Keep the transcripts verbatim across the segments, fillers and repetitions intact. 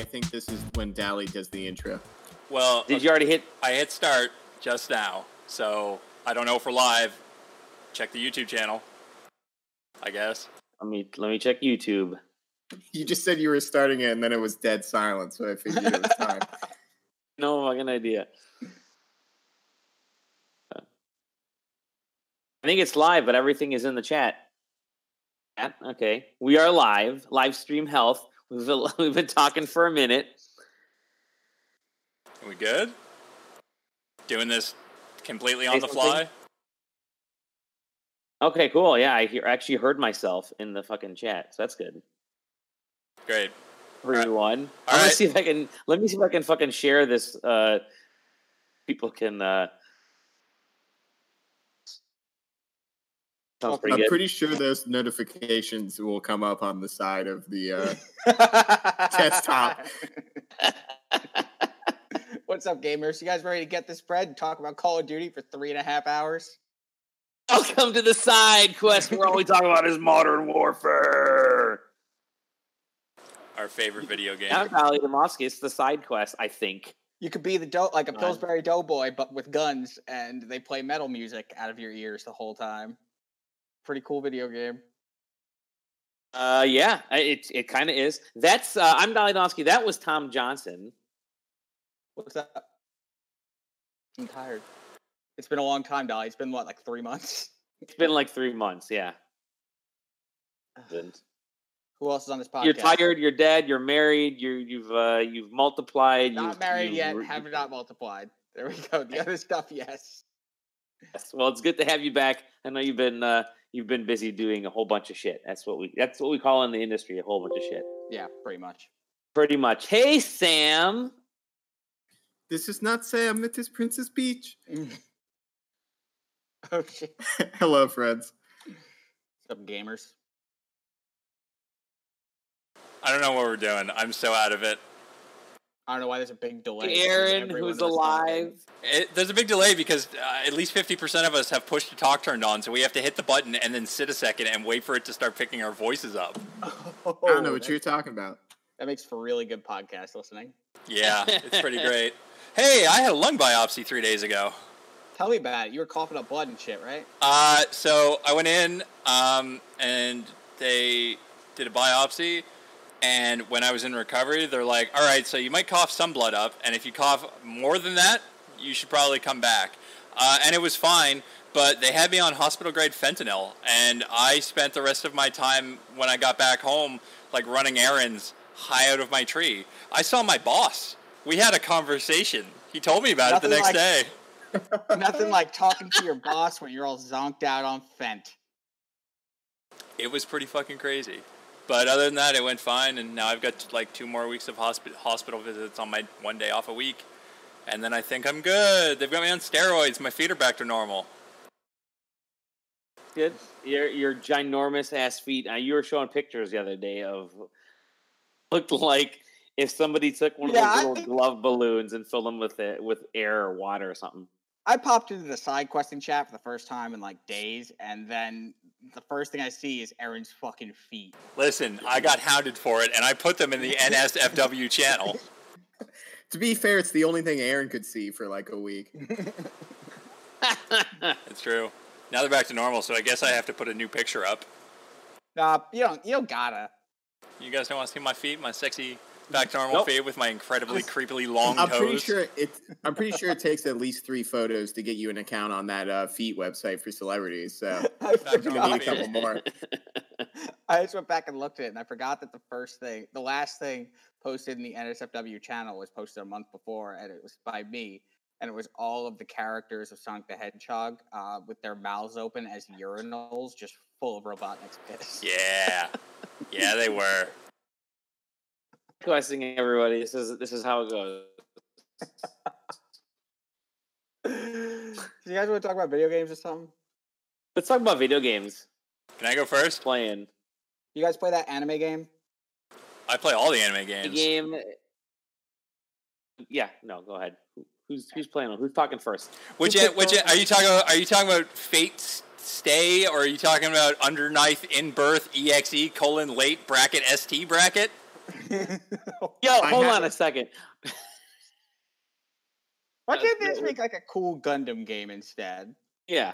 think this is when Dally does the intro. Well, did you already hit? I hit start just now, so I don't know if we're live. Check the YouTube channel, I guess. Let me let me check YouTube. You just said you were starting it, and then it was dead silent, so I figured it was time. No fucking idea. I think it's live, but everything is in the chat. Okay, we are live. Live stream health. We've we've been talking for a minute. Are we good? Doing this completely on the fly? Okay, cool. Yeah, I hear, actually heard myself in the fucking chat, so that's good. Great. Everyone. All I'm gonna right. see if I can. Let me see if I can fucking share this. Uh, people can. Uh, sounds pretty I'm good. pretty sure those notifications will come up on the side of the uh, desktop. What's up, gamers? You guys ready to get this spread and talk about Call of Duty for three and a half hours? Welcome to the side quest where all we talk about is Modern Warfare. Our favorite video game. I'm Valley Demoski. It's the side quest, I think. You could be the do- like a Fine. Pillsbury Doughboy, but with guns, and they play metal music out of your ears the whole time. Pretty cool video game. Uh, yeah, I- it it kind of is. That's uh, I'm Dolly Donsky. That was Tom Johnson. What's that? I'm tired. It's been a long time, Dolly. It's been what, like three months? It's been like three months. Yeah. Who else is on this podcast? You're tired. You're dead. You're married. You're you've uh, you've multiplied. Not you've, married you've, yet. you Have not multiplied. There we go. The other stuff, yes. Yes. Well, it's good to have you back. I know you've been uh, you've been busy doing a whole bunch of shit. That's what we that's what we call in the industry a whole bunch of shit. Yeah, pretty much. Pretty much. Hey, Sam. This is not Sam. It is Princess Peach. Oh shit. Hello, friends. What's up, gamers? I don't know what we're doing. I'm so out of it. I don't know why there's a big delay. because Aaron, everyone who's is talking. alive. It, there's a big delay because uh, at least fifty percent of us have push to talk turned on, so we have to hit the button and then sit a second and wait for it to start picking our voices up. Oh, I don't know what that, you're talking about. that makes for really good podcast listening. Yeah, it's pretty great. Hey, I had a lung biopsy three days ago. Tell me about it. You were coughing up blood and shit, right? Uh, so I went in, um, and they did a biopsy, and when I was in recovery, they're like, all right, so you might cough some blood up, and if you cough more than that, you should probably come back. Uh, and it was fine, but they had me on hospital-grade fentanyl, and I spent the rest of my time when I got back home, like, running errands high out of my tree. I saw my boss. We had a conversation. He told me about Nothing it the next like- day. Nothing like talking to your boss when you're all zonked out on Fent. It was pretty fucking crazy. But other than that, it went fine, and now I've got like two more weeks of hospi- hospital visits on my one day off a week. And then I think I'm good. They've got me on steroids. My feet are back to normal. Good. Your your ginormous ass feet. Uh, you were showing pictures the other day of looked like if somebody took one Yeah, of I those little think- glove balloons and filled them with it with air or water or something. I popped into the side questing chat for the first time in like days, and then the first thing I see is Aaron's fucking feet. Listen, I got hounded for it, and I put them in the N S F W channel. To be fair, it's the only thing Aaron could see for like a week. It's true. Now they're back to normal, so I guess I have to put a new picture up. Nah, you don't. You don't gotta. You guys don't want to see my feet, my sexy back to normal Nope. feet with my incredibly creepily long I'm toes? pretty sure it. I'm pretty sure it takes at least three photos to get you an account on that uh, feet website for celebrities. So I Back to you normal need a forgot. couple more. I just went back and looked at it, and I forgot that the first thing, the last thing posted in the N S F W channel was posted a month before, and it was by me, and it was all of the characters of Sonic the Hedgehog uh, with their mouths open as urinals, just full of Robotnik's piss. Yeah. Yeah, they were. Questing everybody. This is this is how it goes. Do you guys want to talk about video games or something? Let's talk about video games. Can I go first? Playing You guys play that anime game? I play all the anime the games. game. Yeah, no, go ahead. Who- Who's who's playing? Who's talking first? Which Who en- picked which the- en- are you talking about? Are you talking about Fate Stay, or are you talking about Underknife in Birth E X E colon late bracket S T bracket? Yo, I hold have- on a second. Why Uh, can't they just no. make like a cool Gundam game instead? Yeah,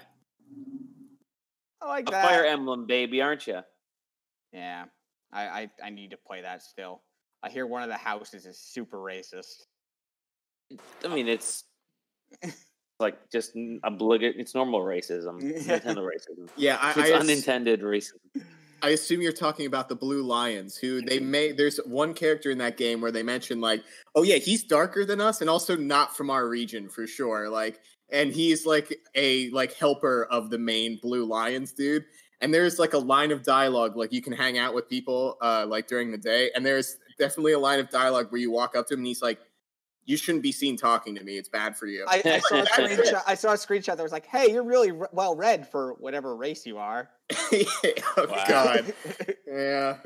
I like a that. Fire Emblem baby, aren't you? Yeah, I, I I need to play that still. I hear one of the houses is super racist. I mean, it's like just obligate. It's normal racism. It's Yeah. Nintendo racism. Yeah, I, It's I, ass- unintended racism. I assume you're talking about the Blue Lions, who they made. There's one character in that game where they mention like, oh yeah, he's darker than us, and also not from our region for sure. Like, and he's like a like helper of the main Blue Lions dude. And there's like a line of dialogue, like you can hang out with people uh, like during the day, and there's definitely a line of dialogue where you walk up to him and he's like, "You shouldn't be seen talking to me. It's bad for you." I, I saw a screenshot. I saw a screenshot that was like, "Hey, you're really re- well read for whatever race you are." Oh Wow. God, yeah.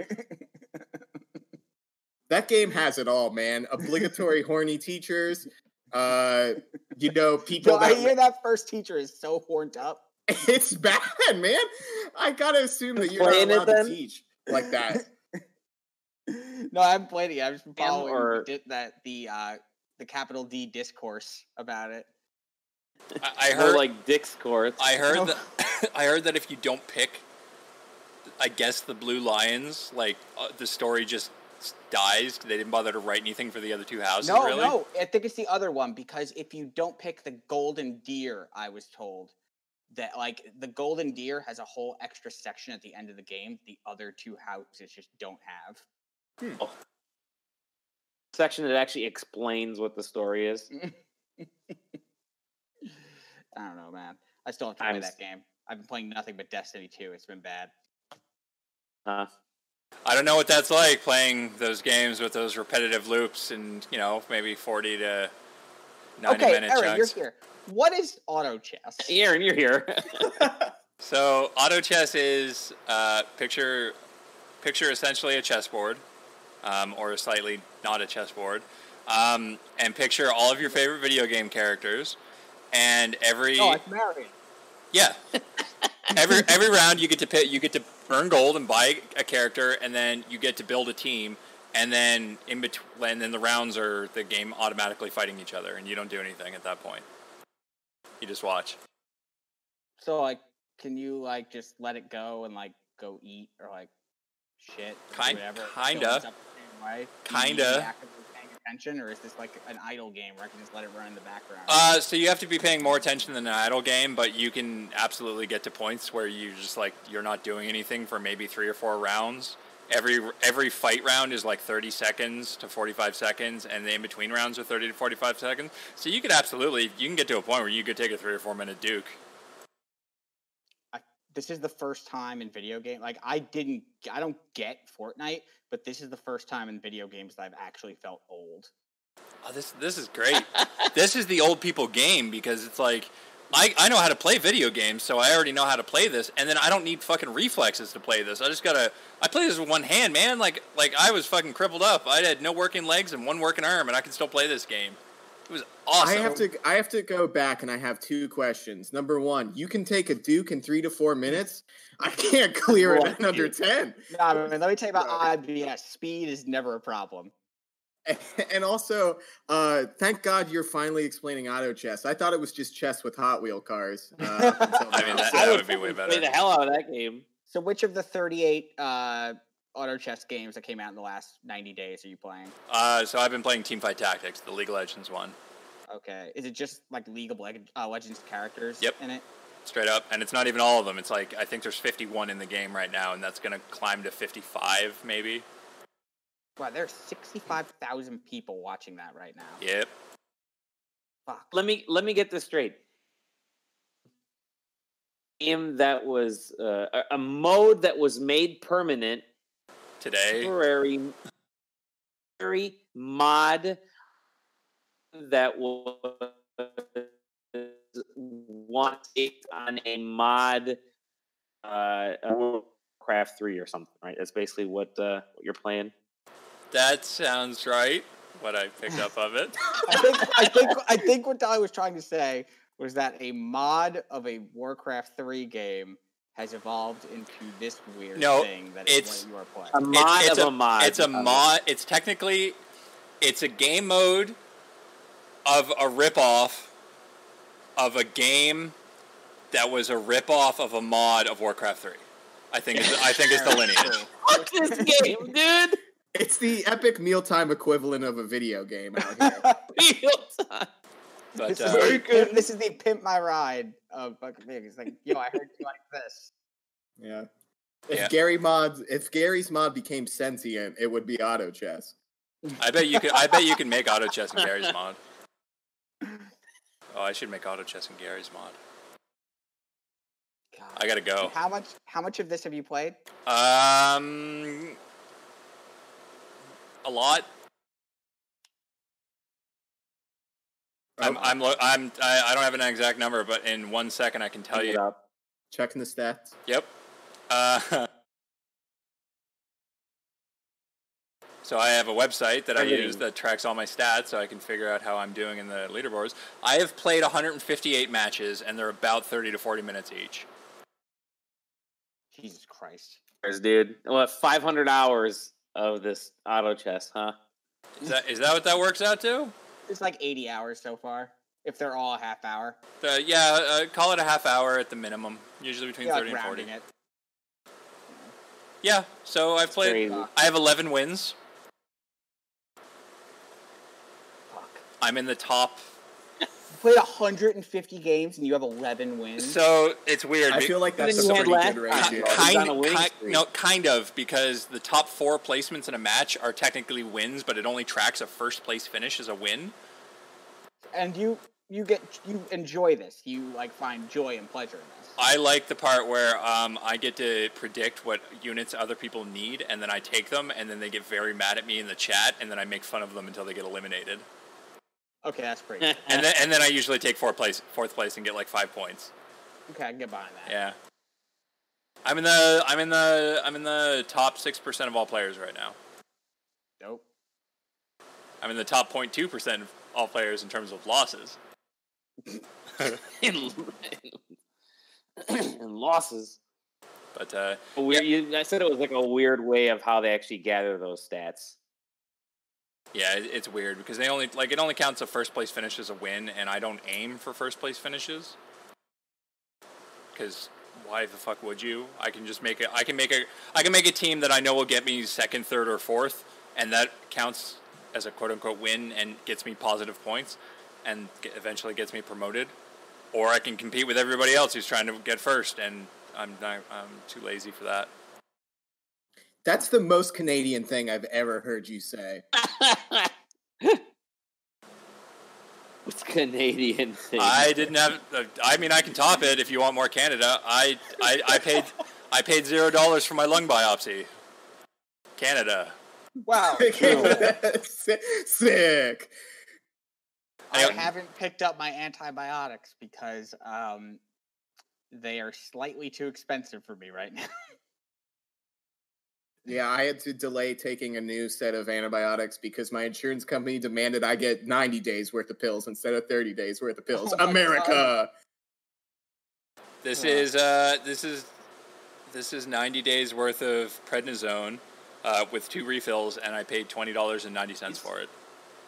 That game has it all, man. Obligatory horny teachers, uh, you know, people. Yo, I that, hear that first teacher is so horned up. It's bad, man. I gotta assume that you're not Playing it allowed to then? teach like that. No, I haven't played it. I've just been Am following or- the, di- that the uh, the capital D discourse about it. I, I More heard. like Dick's courts. I heard Oh. that. I heard that if you don't pick, I guess the Blue Lions, like uh, the story just dies. They didn't bother to write anything for the other two houses. No, really? no, I think it's the other one because if you don't pick the golden deer, I was told that like the golden deer has a whole extra section at the end of the game. The other two houses just don't have. Section that actually explains what the story is. I don't know, man. I still have to I'm play s- that game. I've been playing nothing but Destiny two. It's been bad. Huh? I don't know what that's like playing those games with those repetitive loops and you know maybe forty to ninety Okay, minute Aaron, chunks. you're here. What is auto chess? Aaron, you're here. So auto chess is uh, picture picture essentially a chessboard, um, or slightly not a chessboard, um, and picture all of your favorite video game characters, and every Oh, it's married. yeah, every every round you get to pick, you get to earn gold and buy a character, and then you get to build a team, and then in between, and then the rounds are the game automatically fighting each other, and you don't do anything at that point. You just watch. So like, can you like just let it go and like go eat or like shit or Kind- whatever? kinda. Still ends up the same way? Do you need to be Kinda. actively paying attention, or is this like an idle game where I can just let it run in the background? Uh, so you have to be paying more attention than an idle game, but you can absolutely get to points where you just like you're not doing anything for maybe three or four rounds. Every every fight round is like thirty seconds to forty-five seconds, and the in between rounds are thirty to forty-five seconds. So you could absolutely you can get to a point where you could take a three or four minute duke. I, this is the first time in video game. Like I didn't, I don't get Fortnite, but this is the first time in video games that I've actually felt old. Oh, this this is great. This is the old people game because it's like I, I know how to play video games, so I already know how to play this, and then I don't need fucking reflexes to play this. I just gotta I play this with one hand, man. Like like I was fucking crippled up. I had no working legs and one working arm, and I can still play this game. It was awesome. I have to I have to go back and I have two questions. Number one, you can take a Duke in three to four minutes. I can't clear it in under ten. No, I mean, let me tell you about I B S. Speed is never a problem. And also, uh, thank God you're finally explaining auto chess. I thought it was just chess with Hot Wheel cars. Uh, until I mean, now. that, So- that would be way Play better. the hell out of that game. So, which of the thirty-eight uh, auto chess games that came out in the last ninety days are you playing? Uh, so I've been playing Teamfight Tactics, the League of Legends one, Okay, is it just like League of Leg- uh, Legends characters Yep. in it? straight up. And it's not even all of them. It's like I think there's fifty-one in the game right now, and that's gonna climb to fifty-five maybe. Wow, there's sixty-five thousand people watching that right now. Yep. Fuck. Let me let me get this straight. Game that was uh, a, a mode that was made permanent, Today. temporary, temporary mod that was wanted on a mod, uh, Warcraft three or something, right? That's basically what uh, what you're playing. That sounds right. What I picked up of it. I think I think I think what Dolly was trying to say was that a mod of a Warcraft three game has evolved into this weird No, thing that is it's- what you are playing. A mod it's of a, a mod. It's a of it. mod. It's technically, it's a game mode of a ripoff of a game that was a ripoff of a mod of Warcraft three. I think it's, I think it's the lineage. Fuck this game, dude. It's the epic mealtime equivalent of a video game out here. But this, uh, is the, pimp- this is the pimp my ride of fucking thing. It's like, yo, I heard you like this. Yeah. If Yeah. Gary mods, if Gary's mod became sentient, it would be auto chess. I bet you could. I bet you can make auto chess in Gary's mod. Oh, I should make auto chess in Gary's mod. God. I gotta go. How much? How much of this have you played? Um, a lot. I'm. Oh, I'm. lo- I'm. I, I don't have an exact number, but in one second I can tell Look it you. up. checking the stats. Yep. Uh, so I have a website that I Everything. use that tracks all my stats, so I can figure out how I'm doing in the leaderboards. I have played one hundred fifty-eight matches, and they're about thirty to forty minutes each. Jesus Christ. Dude, what, five hundred hours of this auto chess, huh? Is that is that what that works out to? It's like eighty hours so far. If they're all a half hour. Uh, yeah, uh, call it a half hour at the minimum. Usually between Yeah, thirty like and forty. rounding it. Yeah, so I've played. Crazy. I have eleven wins. Fuck. I'm in the top. You played one hundred fifty games and you have eleven wins. So it's weird. I be- feel like that's Didn't a you pretty had good last- ratio. Uh, kind, on a winning kind, streak. no, kind of, because the top four placements in a match are technically wins, but it only tracks a first place finish as a win. and you you get you enjoy this. You like find joy and pleasure in this. I like the part where um, I get to predict what units other people need, and then I take them, and then they get very mad at me in the chat, and then I make fun of them until they get eliminated. Okay, that's pretty good. And then, and then I usually take fourth place, fourth place, and get like five points. Okay, I can get behind that. Yeah. I'm in the I'm in the I'm in the top six percent of all players right now. Nope. I'm in the top zero point two percent of all players in terms of losses. and, and losses. But uh, A weird, you, I said it was like a weird way of how they actually gather those stats. yeah, it, it's weird because they only like it only counts a first place finish as a win, and I don't aim for first place finishes. Because why the fuck would you? I can just make it. I can make a. I can make a team that I know will get me second, third, or fourth, and that counts as a quote unquote win and gets me positive points, and get, eventually gets me promoted. Or I can compete with everybody else who's trying to get first, and I'm not. I'm too lazy for that. That's the most Canadian thing I've ever heard you say. What's Canadian thing? I didn't have. Uh, I mean, I can top it if you want more Canada. I I, I paid I paid zero dollars for my lung biopsy. Canada. Wow. Sick. I Anyway. haven't picked up my antibiotics because um, they are slightly too expensive for me right now. Yeah, I had to delay taking a new set of antibiotics because my insurance company demanded I get ninety days worth of pills instead of thirty days worth of pills. Oh my America. This Yeah. is uh this is this is ninety days worth of prednisone uh, with two refills, and I paid twenty dollars and ninety cents for it.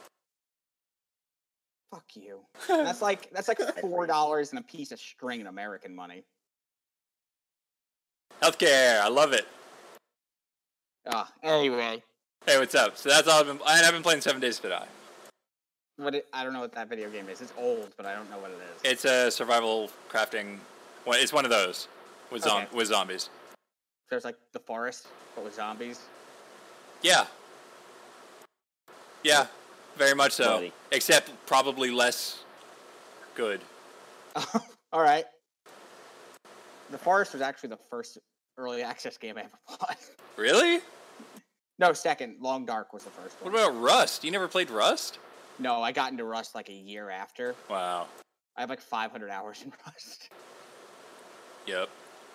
Fuck you. That's like that's like four dollars and a piece of string in American money. Healthcare, I love it. Ah, anyway, Hey, what's up? So that's all I've been. And I've been playing Seven Days to Die. what it, I don't know what that video game is. It's old, but I don't know what it is. It's a survival crafting. Well, it's one of those with zom- Okay. with zombies. There's like the forest, but with zombies. Yeah. Yeah, very much so. Quality. Except probably less good. All right. The forest was actually the first early access game I ever bought. Really? No, second. Long Dark was the first What one. about Rust? You never played Rust? No, I got into Rust like a year after. Wow. I have like five hundred hours in Rust. Yep.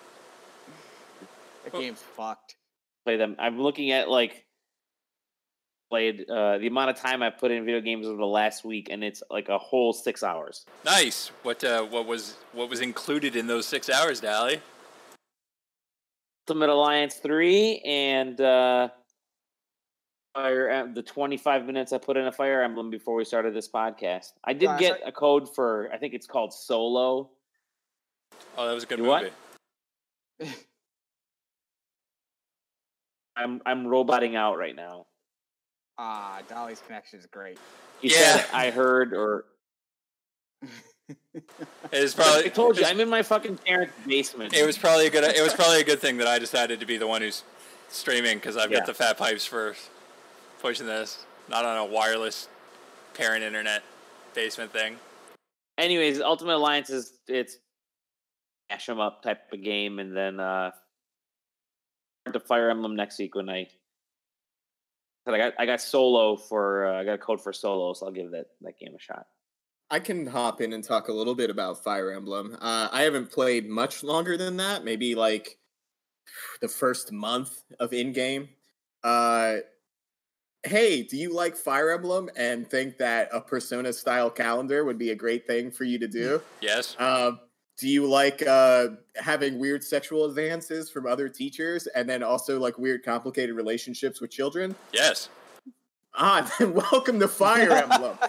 The Well- game's fucked. Play them. I'm looking at like played uh, the amount of time I put in video games over the last week, and it's like a whole six hours. Nice. What uh, what was what was included in those six hours, Dally? Ultimate Alliance three and uh, Fire the twenty-five minutes I put in a Fire Emblem before we started this podcast. I did Gosh, get I- a code for, I think it's called Solo. Oh, that was a good You movie. what? I'm I'm roboting out right now. Ah, Dolly's connection is great. You Yeah. said I heard or It was probably. I told you it was, I'm in my fucking parents' basement. it was probably a good. It was probably a good thing that I decided to be the one who's streaming because I've Yeah. got the fat pipes for pushing this, not on a wireless parent internet basement thing. Anyways, Ultimate Alliance is it's mash 'em up type of game, and then uh to Fire Emblem next week when I. But I got I got Solo for uh, I got a code for Solo, so I'll give that that game a shot. I can hop in and talk a little bit about Fire Emblem. Uh, I haven't played much longer than that, maybe like the first month of in-game. Uh, hey, do you like Fire Emblem and think that a Persona-style calendar would be a great thing for you to do? Yes. Um, do you like uh, having weird sexual advances from other teachers and then also like weird complicated relationships with children? Yes. Ah, then welcome to Fire Emblem.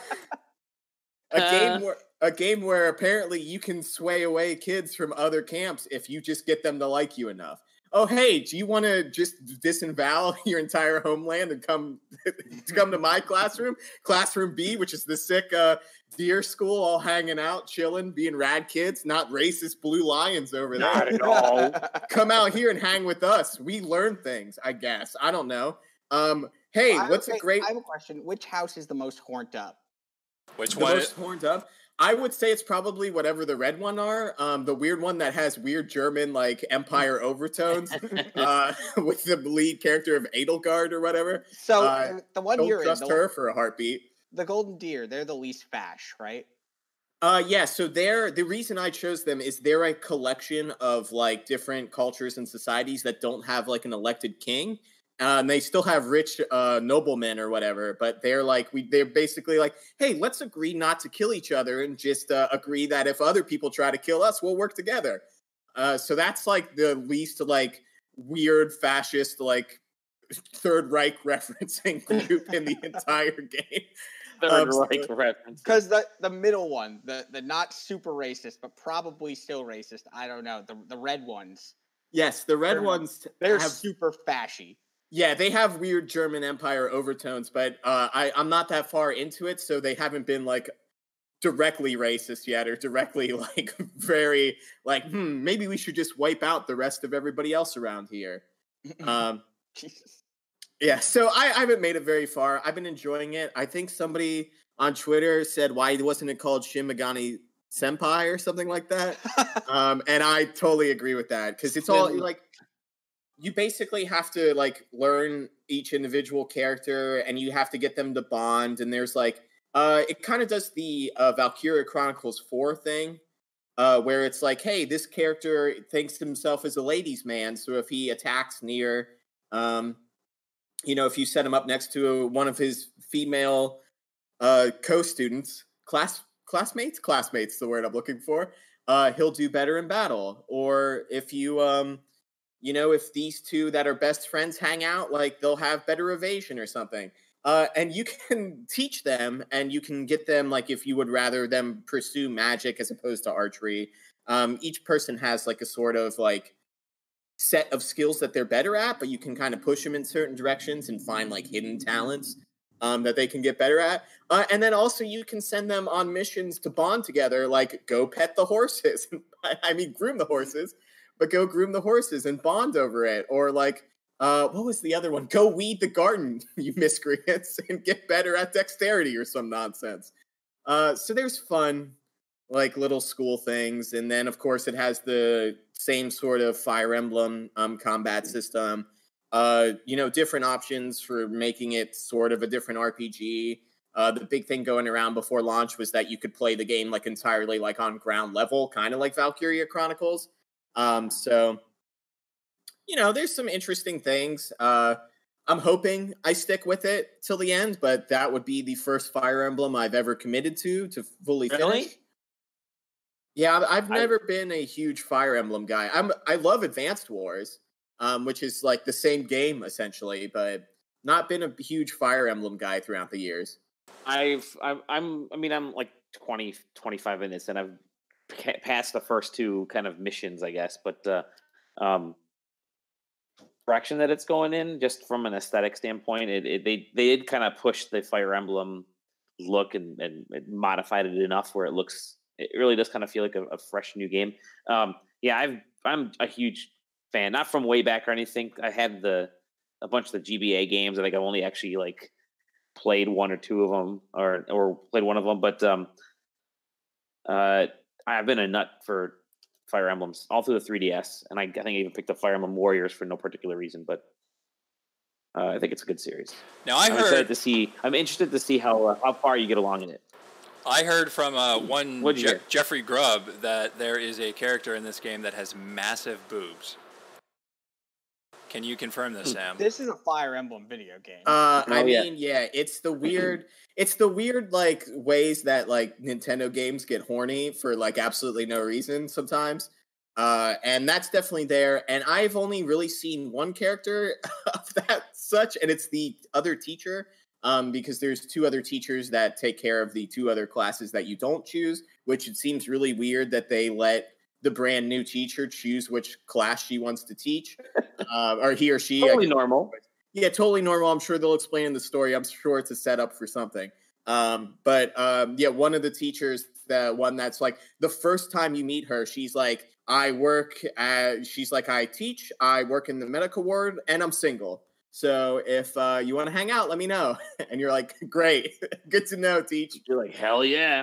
A game where a game where apparently you can sway away kids from other camps if you just get them to like you enough. Oh, hey, do you want to just disembowel your entire homeland and come to come to my classroom, Classroom B, which is the sick uh, deer school, all hanging out, chilling, being rad kids, not racist blue lions over there. Not at all. Come out here and hang with us. We learn things, I guess. I don't know. Um, hey, Well, I would what's a say- great? I have a question. Which house is the most horned up? Which The one? most horned up? I would say it's probably whatever the red one are. Um, the weird one that has weird German like empire overtones, uh, with the lead character of Edelgard or whatever. So Uh, the- the one Don't you're in, trust the, her for a heartbeat. the Golden Deer, they're the least fash, right? Uh, yeah. So they're the reason I chose them is they're a collection of like different cultures and societies that don't have like an elected king. Uh, and they still have rich uh, noblemen or whatever, but they're like we. They're basically like, hey, let's agree not to kill each other and just uh, agree that if other people try to kill us, we'll work together. Uh, so that's like the least like weird fascist like Third Reich referencing group in the entire game. Third Um, so- Reich reference. Because the, the middle one, the, the not super racist, but probably still racist, I don't know, the, the red ones, Yes, the red They're- ones they're have super fashy. Yeah, they have weird German Empire overtones, but uh, I, I'm not that far into it, so they haven't been like directly racist yet, or directly like very like, hmm, maybe we should just wipe out the rest of everybody else around here. Um, Jesus. yeah, so I, I haven't made it very far. I've been enjoying it. I think somebody on Twitter said, "Why wasn't it called Shin Megami Senpai or something like that?" um, and I totally agree with that because it's all Then- like. You basically have to like learn each individual character and you have to get them to bond. And there's like, uh, it kind of does the uh, Valkyria Chronicles four thing, uh, where it's like, hey, this character thinks himself as a ladies' man. So if he attacks near, um, you know, if you set him up next to one of his female uh, co-students, class classmates, classmates, the word I'm looking for, uh, he'll do better in battle. Or if you, um, you know, if these two that are best friends hang out, like they'll have better evasion or something. Uh, and you can teach them and you can get them, like if you would rather them pursue magic as opposed to archery. Um, each person has like a sort of like set of skills that they're better at, but you can kind of push them in certain directions and find like hidden talents um, that they can get better at. Uh, and then also you can send them on missions to bond together, like go pet the horses. I mean, groom the horses. But go groom the horses and bond over it. Or like, uh, what was the other one? Go weed the garden, you miscreants, and get better at dexterity or some nonsense. Uh, so there's fun, like little school things. And then, of course, it has the same sort of Fire Emblem um, combat system. Uh, you know, different options for making it sort of a different R P G. Uh, the big thing going around before launch was that you could play the game like entirely like on ground level, kind of like Valkyria Chronicles. Um, so, you know, there's some interesting things. Uh, I'm hoping I stick with it till the end, but that would be the first Fire Emblem I've ever committed to, to fully Really? finish. Yeah, I've I- never been a huge Fire Emblem guy. I'm, I love Advanced Wars, um, which is like the same game essentially, but not been a huge Fire Emblem guy throughout the years. I've, I'm, I'm, I mean, I'm like twenty, twenty-five in this, and I've ca- passed the first two kind of missions, I guess. But uh, um, direction that it's going in, just from an aesthetic standpoint, it, it they they did kind of push the Fire Emblem look and, and, and modified it enough where it looks, it really does kind of feel like a, a fresh new game. Um, yeah, I've, I'm a huge fan, not from way back or anything. I had the a bunch of the G B A games. I think I've only actually like played one or two of them, or or played one of them. But um, uh, I've been a nut for Fire Emblems all through the three D S, and I, I think I even picked up Fire Emblem Warriors for no particular reason, but uh, I think it's a good series. Now I I'm heard excited to see. I'm interested to see how uh, how far you get along in it. I heard from uh, one What'd you Je- hear? Jeffrey Grubb that there is a character in this game that has massive boobs. Can you confirm this, Sam? This is a Fire Emblem video game. Uh, I Oh, yeah. mean, yeah, it's the weird, it's the weird like ways that like Nintendo games get horny for like absolutely no reason sometimes, uh, and that's definitely there. And I've only really seen one character of that such, and it's the other teacher, um, because there's two other teachers that take care of the two other classes that you don't choose, which it seems really weird that they let the brand new teacher choose which class she wants to teach, uh, or he or she. Totally I- normal. Yeah, totally normal. I'm sure they'll explain in the story. I'm sure it's a setup for something. Um, but um, yeah, one of the teachers, the one that's like the first time you meet her, she's like, I work at, she's like, I teach, I work in the medical ward, and I'm single. So if uh, you want to hang out, let me know. And you're like, great, good to know, teach. You're like, hell yeah.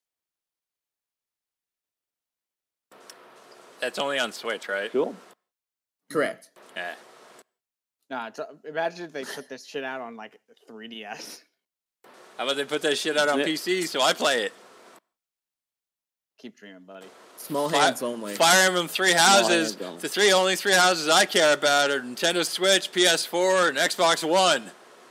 That's only on Switch, right? Cool. Correct. Yeah. Nah, it's, imagine if they put this shit out on like three D S. How about they put that shit out on Yeah. P C so I play it? Keep dreaming, buddy. Small Fi- hands only. Fire Emblem Three Houses. hands only. The three only three houses I care about are Nintendo Switch, P S four, and Xbox One.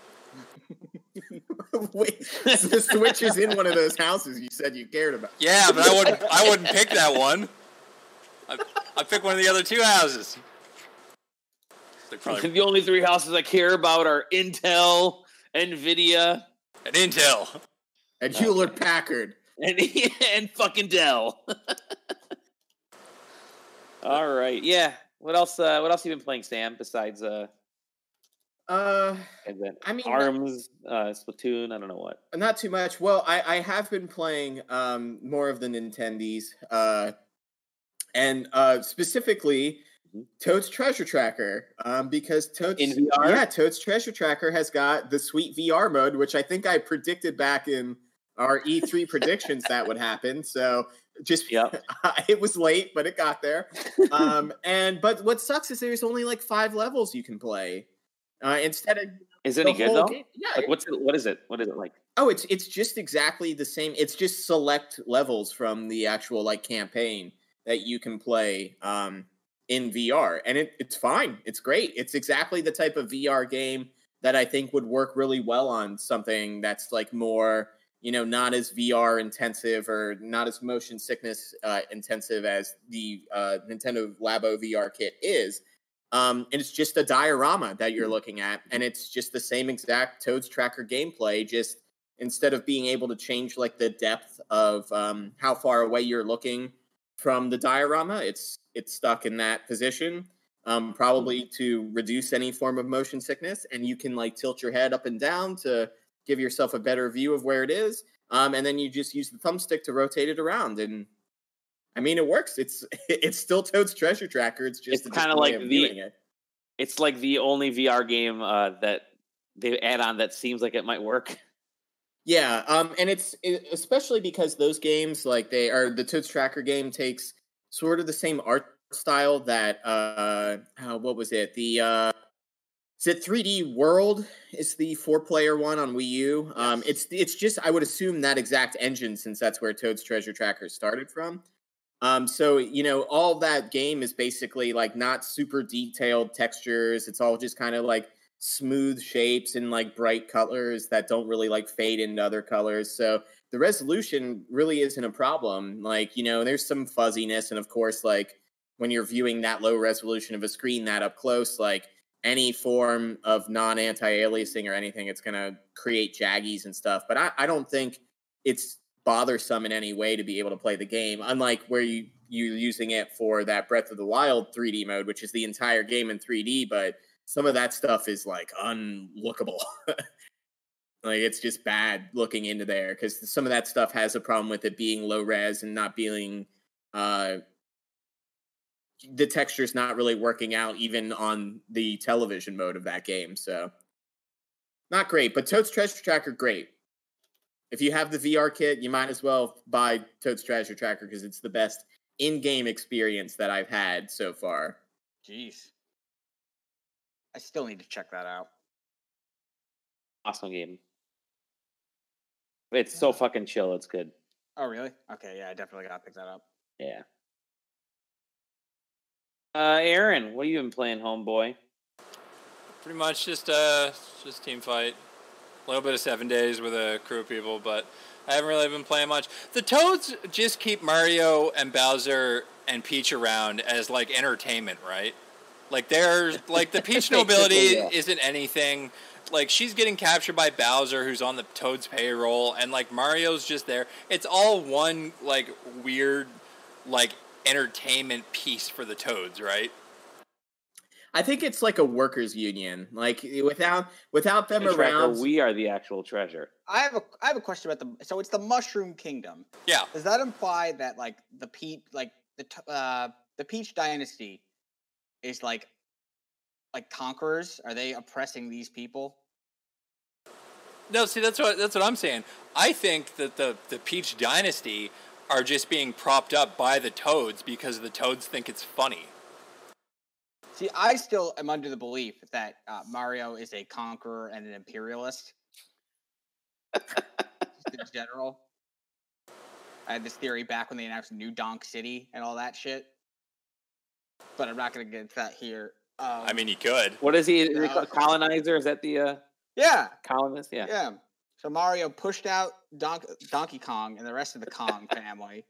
Wait, so the Switch is in one of those houses you said you cared about. Yeah, but I wouldn't. I wouldn't pick that one. I I pick one of the other two houses. They probably The only three houses I care about are Intel, Nvidia, an Intel. And Hewlett Packard. and and fucking Dell. All right, yeah. What else? Uh, what else have you been playing, Sam? Besides, uh, Uh, and then I mean, Arms, uh, Splatoon. I don't know what. not too much. Well, I, I have been playing um, more of the Nintendies, uh, and uh, specifically Mhm. Toad's Treasure Tracker, um, because Toad's In V R? yeah, Toad's Treasure Tracker has got the sweet V R mode, which I think I predicted back in our E three predictions that would happen. So just Yep. it was late, but it got there. Um, and but what sucks is there's only like five levels you can play uh, instead of Is it any the good whole though? game. Yeah, Like, what's it? What is it? What is it like? Oh, it's it's just exactly the same. It's just select levels from the actual like campaign that you can play um, in V R, and it, it's fine. It's great. It's exactly the type of V R game that I think would work really well on something that's like more, you know, not as V R intensive or not as motion sickness uh, intensive as the uh, Nintendo Labo V R kit is. Um, and it's just a diorama that you're looking at, and it's just the same exact Toad's Tracker gameplay, just instead of being able to change like the depth of um, how far away you're looking from the diorama, it's it's stuck in that position, um, probably to reduce any form of motion sickness, and you can like tilt your head up and down to give yourself a better view of where it is, um, and then you just use the thumbstick to rotate it around, and I mean it works. It's it's still Toad's Treasure Tracker. It's just It's a kinda different way like of the- doing it. It's like the only V R game uh, that they add on that seems like it might work. Yeah, um, and it's it, especially because those games, like they are, the Toad's Tracker game takes sort of the same art style that uh, oh, what was it? The uh, is it three D World? Is the four player one on Wii U? Um, it's it's just I would assume that exact engine since that's where Toad's Treasure Tracker started from. Um, so you know, all that game is basically like not super detailed textures. It's all just kind of like smooth shapes and like bright colors that don't really like fade into other colors. So the resolution really isn't a problem. Like, you know, there's some fuzziness, and of course, like when you're viewing that low resolution of a screen that up close, like any form of non-anti-aliasing or anything, it's going to create jaggies and stuff. But I, I don't think it's bothersome in any way to be able to play the game, unlike where you, you're using it for that Breath of the Wild three D mode, which is the entire game in three D, but some of that stuff is like unlookable. Like it's just bad looking into there because some of that stuff has a problem with it being low res and not being uh, the texture's not really working out even on the television mode of that game. So not great, but Toad's Treasure Tracker, great. If you have the V R kit, you might as well buy Toad's Treasure Tracker because it's the best in-game experience that I've had so far. Jeez. I still need to check that out. Awesome game. It's so fucking chill. It's good. Oh, really? Okay, yeah, I definitely gotta pick that up. Yeah. Uh, Aaron, what have you been playing, homeboy? Pretty much just uh, just team fight. A little bit of seven days with a crew of people, but I haven't really been playing much. The Toads just keep Mario and Bowser and Peach around as like entertainment, right? Like they're like the Peach nobility yeah. isn't anything. Like she's getting captured by Bowser, who's on the Toad's payroll, and like Mario's just there. It's all one like weird like entertainment piece for the Toads, right? I think it's like a workers' union. Like without without them the around, tracker, we are the actual treasure. I have a I have a question about the so it's the Mushroom Kingdom. Yeah. Does that imply that like the Peach like the uh the Peach Dynasty is like like conquerors? Are they oppressing these people? No, see that's what that's what I'm saying. I think that the the Peach Dynasty are just being propped up by the Toads because the Toads think it's funny. See, I still am under the belief that uh, Mario is a conqueror and an imperialist. Just in general. I had this theory back when they announced New Donk City and all that shit. But I'm not going to get into that here. Um, I mean, you could. What is he? Is uh, he called colonizer? Is that the uh, yeah. colonist? Yeah. Yeah. So Mario pushed out Don- Donkey Kong and the rest of the Kong family.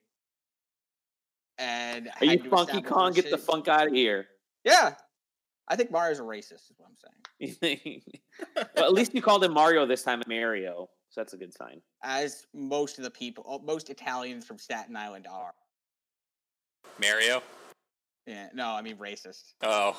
And Are you Funky Kong? Get the funk out of here. Yeah. I think Mario's a racist, is what I'm saying. Well, at least you called him Mario this time, Mario. So that's a good sign. As most of the people, most Italians from Staten Island are. Mario? Yeah, no, I mean racist. Oh.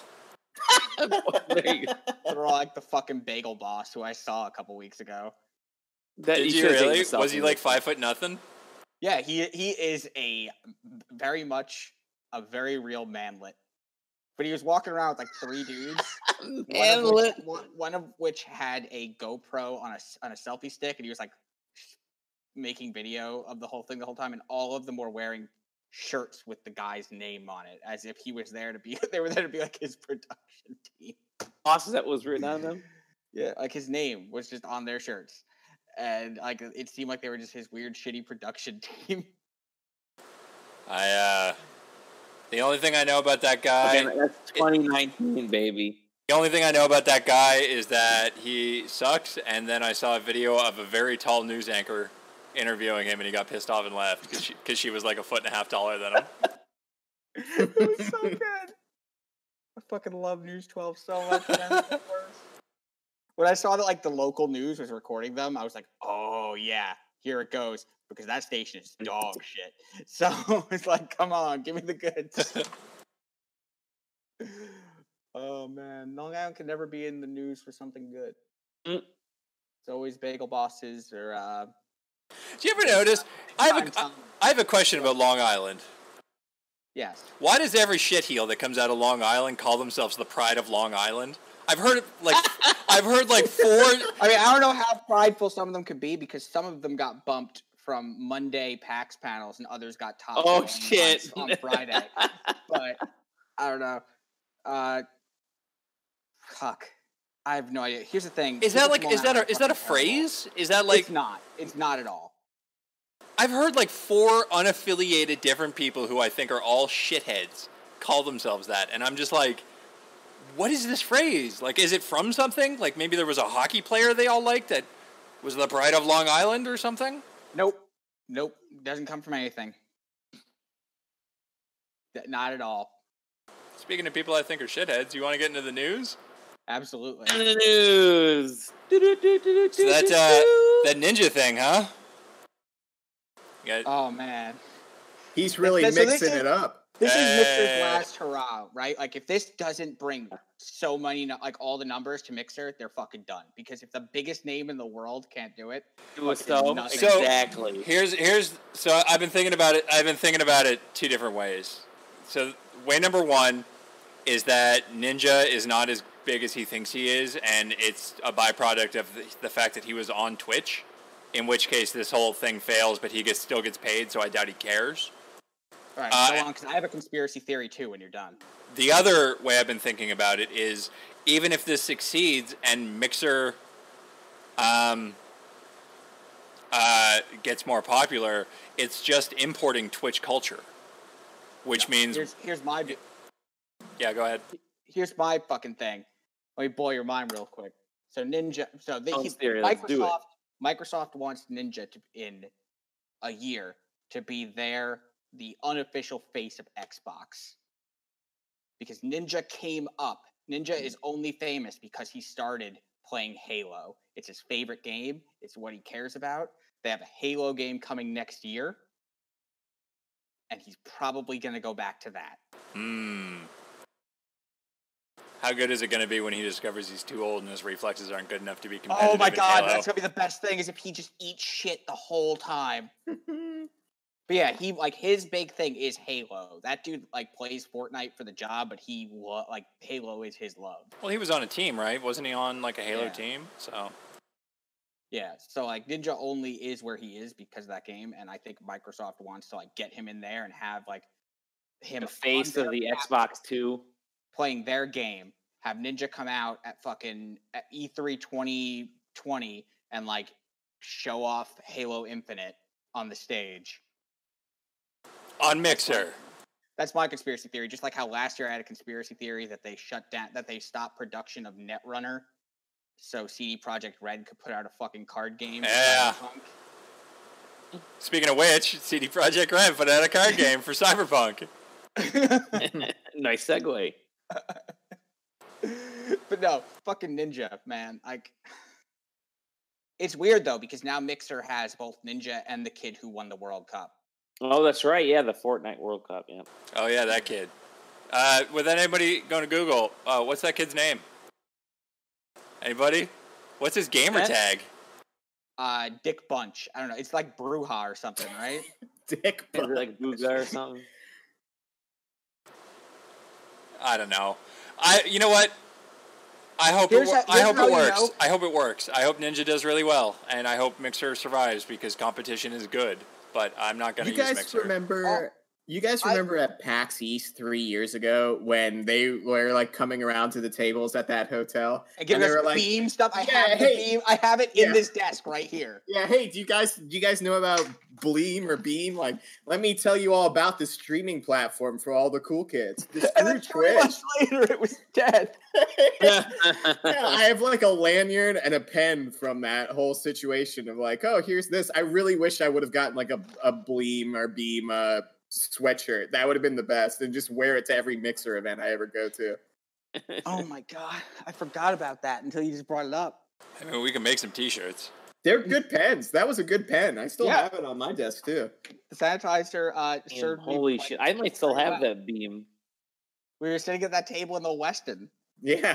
They're all like the fucking bagel boss who I saw a couple weeks ago. That, Did you really? Was he like five foot nothing? Yeah, he he is a very much a very real manlet. But he was walking around with like three dudes, one of, which, one, one of which had a GoPro on a on a selfie stick, and he was like making video of the whole thing the whole time. And all of them were wearing shirts with the guy's name on it, as if he was there to be. They were there to be like his production team. Bosses that was written on them. Yeah, like his name was just on their shirts, and like it seemed like they were just his weird, shitty production team. I uh. The only thing I know about that guy... Okay, that's twenty nineteen, it, baby. The only thing I know about that guy is that he sucks, and then I saw a video of a very tall news anchor interviewing him, and he got pissed off and left because she, cause she was like a foot and a half taller than him. It was so good. I fucking love News twelve so much, man. When I saw that like the local news was recording them, I was like, oh yeah, here it goes. Because that station is dog shit. So it's like, come on, give me the goods. Oh man, Long Island can never be in the news for something good. Mm. It's always bagel bosses or. Uh, Do you ever notice? I have a, I have a question about Long Island. Yes. Why does every shitheel that comes out of Long Island call themselves the Pride of Long Island? I've heard like I've heard like four. I mean, I don't know how prideful some of them could be because some of them got bumped from Monday PAX panels and others got top. Oh shit! On, on Friday, but I don't know. Uh, fuck, I have no idea. Here's the thing: is that like is that a, is that a phrase? Is that like? It's not. It's not at all. I've heard like four unaffiliated different people who I think are all shitheads call themselves that, and I'm just like, what is this phrase? Like, is it from something? Like maybe there was a hockey player they all liked that was the Pride of Long Island or something? Nope. Nope. Doesn't come from anything. Not at all. Speaking of people I think are shitheads, you want to get into the news? Absolutely. In the news. So that uh, that ninja thing, huh? You got, Oh man, He's really This- this- so mixing this is- it up. this is Mixer's Hey. last hurrah, right? Like if this doesn't bring so many, nu- like all the numbers to Mixer, they're fucking done. Because if the biggest name in the world can't do it, Do a fucking so. nothing. So- Exactly. Here's here's so I've been thinking about it. I've been thinking about it two different ways. So way number one is that Ninja is not as big as he thinks he is, and it's a byproduct of the, the fact that he was on Twitch. In which case, this whole thing fails, but he gets still gets paid. So I doubt he cares. All right, Uh, go on, because I have a conspiracy theory too. When you're done, The other way I've been thinking about it is even if this succeeds and Mixer um, uh, gets more popular, it's just importing Twitch culture, which means here's here's my yeah. Go ahead. here's my fucking thing. Let me blow your mind real quick. So Ninja, so they Oh, he, Stereo, let's do it. Microsoft Microsoft wants Ninja to in a year to be their the unofficial face of Xbox. Because Ninja came up. Ninja is only famous because he started playing Halo. It's his favorite game. It's what he cares about. They have a Halo game coming next year. And he's probably going to go back to that. Hmm. How good is it going to be when he discovers he's too old and his reflexes aren't good enough to be competitive Oh my in god, Halo? that's gonna be the best thing is if he just eats shit the whole time. But yeah, he like his big thing is Halo. That dude like plays Fortnite for the job, but he lo- like Halo is his love. Well, he was on a team, right? Wasn't he on like a Halo Yeah. team? So Yeah, so like Ninja only is where he is because of that game, and I think Microsoft wants to like get him in there and have like him The on face their of the platform Xbox Two. playing their game. Have Ninja come out at fucking at E three twenty twenty and like show off Halo Infinite on the stage. on Mixer. That's my conspiracy theory. Just like how last year I had a conspiracy theory that they shut down, that they stopped production of Netrunner, so C D Projekt Red could put out a fucking card game. for Yeah. Cyberpunk. Speaking of which, C D Projekt Red put out a card game for Cyberpunk. Nice segue. But no, fucking Ninja, man. Like, it's weird though because now Mixer has both Ninja and the kid who won the World Cup. Oh, that's right. Yeah, the Fortnite World Cup. Yeah. Oh yeah, that kid. Uh, without anybody going to Google, uh, what's that kid's name? Anybody? What's his gamer What? tag? Uh, Dick Bunch. I don't know. It's like Bruja or something, right? Dick Is it like Booga or something? I don't know. I you know what? I hope Here's it, wor- how- I here's hope how it you works. know. I hope it works. I hope Ninja does really well, and I hope Mixer survives because competition is good. But I'm not going to You use guys Mixer. remember? You guys I- remember at PAX East three years ago when they were like coming around to the tables at that hotel, And give and they us were like, beam stuff. I "Yeah, have the hey." beam. I have it in Yeah. this desk right here. "Yeah, hey, do you guys do you guys know about Bleem or Beam? Like, let me tell you all about the streaming platform for all the cool kids. The And Screw then three Twitch." months later, it was dead. Yeah, I have like a lanyard and a pen from that whole situation of like, oh, here's this. I really wish I would have gotten like a, a Bleem or Beam uh, sweatshirt. That would have been the best, and just wear it to every Mixer event I ever go to. Oh my god, I forgot about that until you just brought it up. I mean, we can make some T-shirts. They're good pens. That was a good pen. I still Yeah. have it on my desk too. The sanitizer uh, Damn, served me holy quite- shit! I might still very have well. that beam. We were sitting at that table in the Weston. Yeah.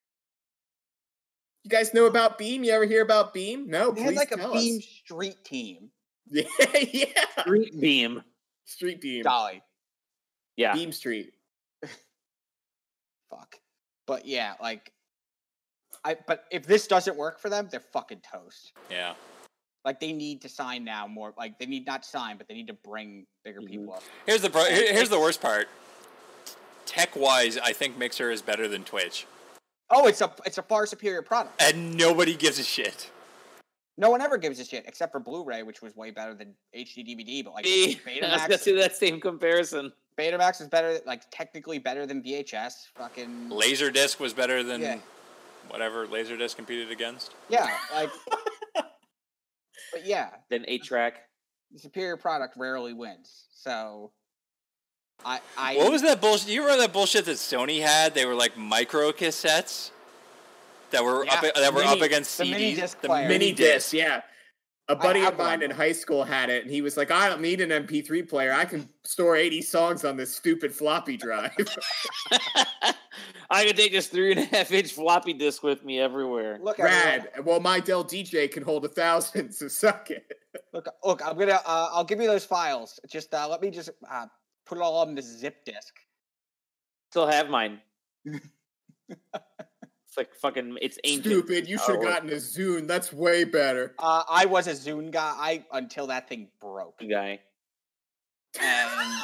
You guys know about Beam? You ever hear about Beam? No, They please had like a tell Beam us. Street team. Yeah, yeah. Street beam. Street Beam. Dolly. Yeah. Beam Street. Fuck. But yeah, like I but if this doesn't work for them, they're fucking toast. Yeah. Like they need to sign now more like they need not to sign, but they need to bring bigger Mhm. people up. Here's the pro- And here- here's the it's- worst part. Tech-wise, I think Mixer is better than Twitch, Oh, it's a it's a far superior product. and nobody gives a shit. No one ever gives a shit except for Blu-ray, which was way better than H D D V D. But like I was gonna Betamax, do that same comparison. Betamax is better, like technically better than V H S. Fucking Laserdisc was better than Yeah. whatever Laserdisc competed against. yeah, like. But yeah, Then eight track. the superior product rarely wins. So I, I What was that bullshit? You remember that bullshit that Sony had? They were like micro cassettes that were Yeah, up that were mini- up against the C Ds. mini disc the player. Mini disc, yeah. A buddy have of mine one. in high school had it, and he was like, I don't need an M P three player. I can store eighty songs on this stupid floppy drive. I can take this three and a half inch floppy disk with me everywhere. Look, Rad. everyone, Well, my Dell D J can hold a thousand, so suck it. look, look. I'm gonna. Uh, I'll give you those files. Just uh, let me just uh, put it all on the zip disk. Still have mine. It's like fucking. It's ancient. Stupid. You should have Oh. gotten a Zune. That's way better. Uh, I was a Zune guy I, until that thing broke. Guy. And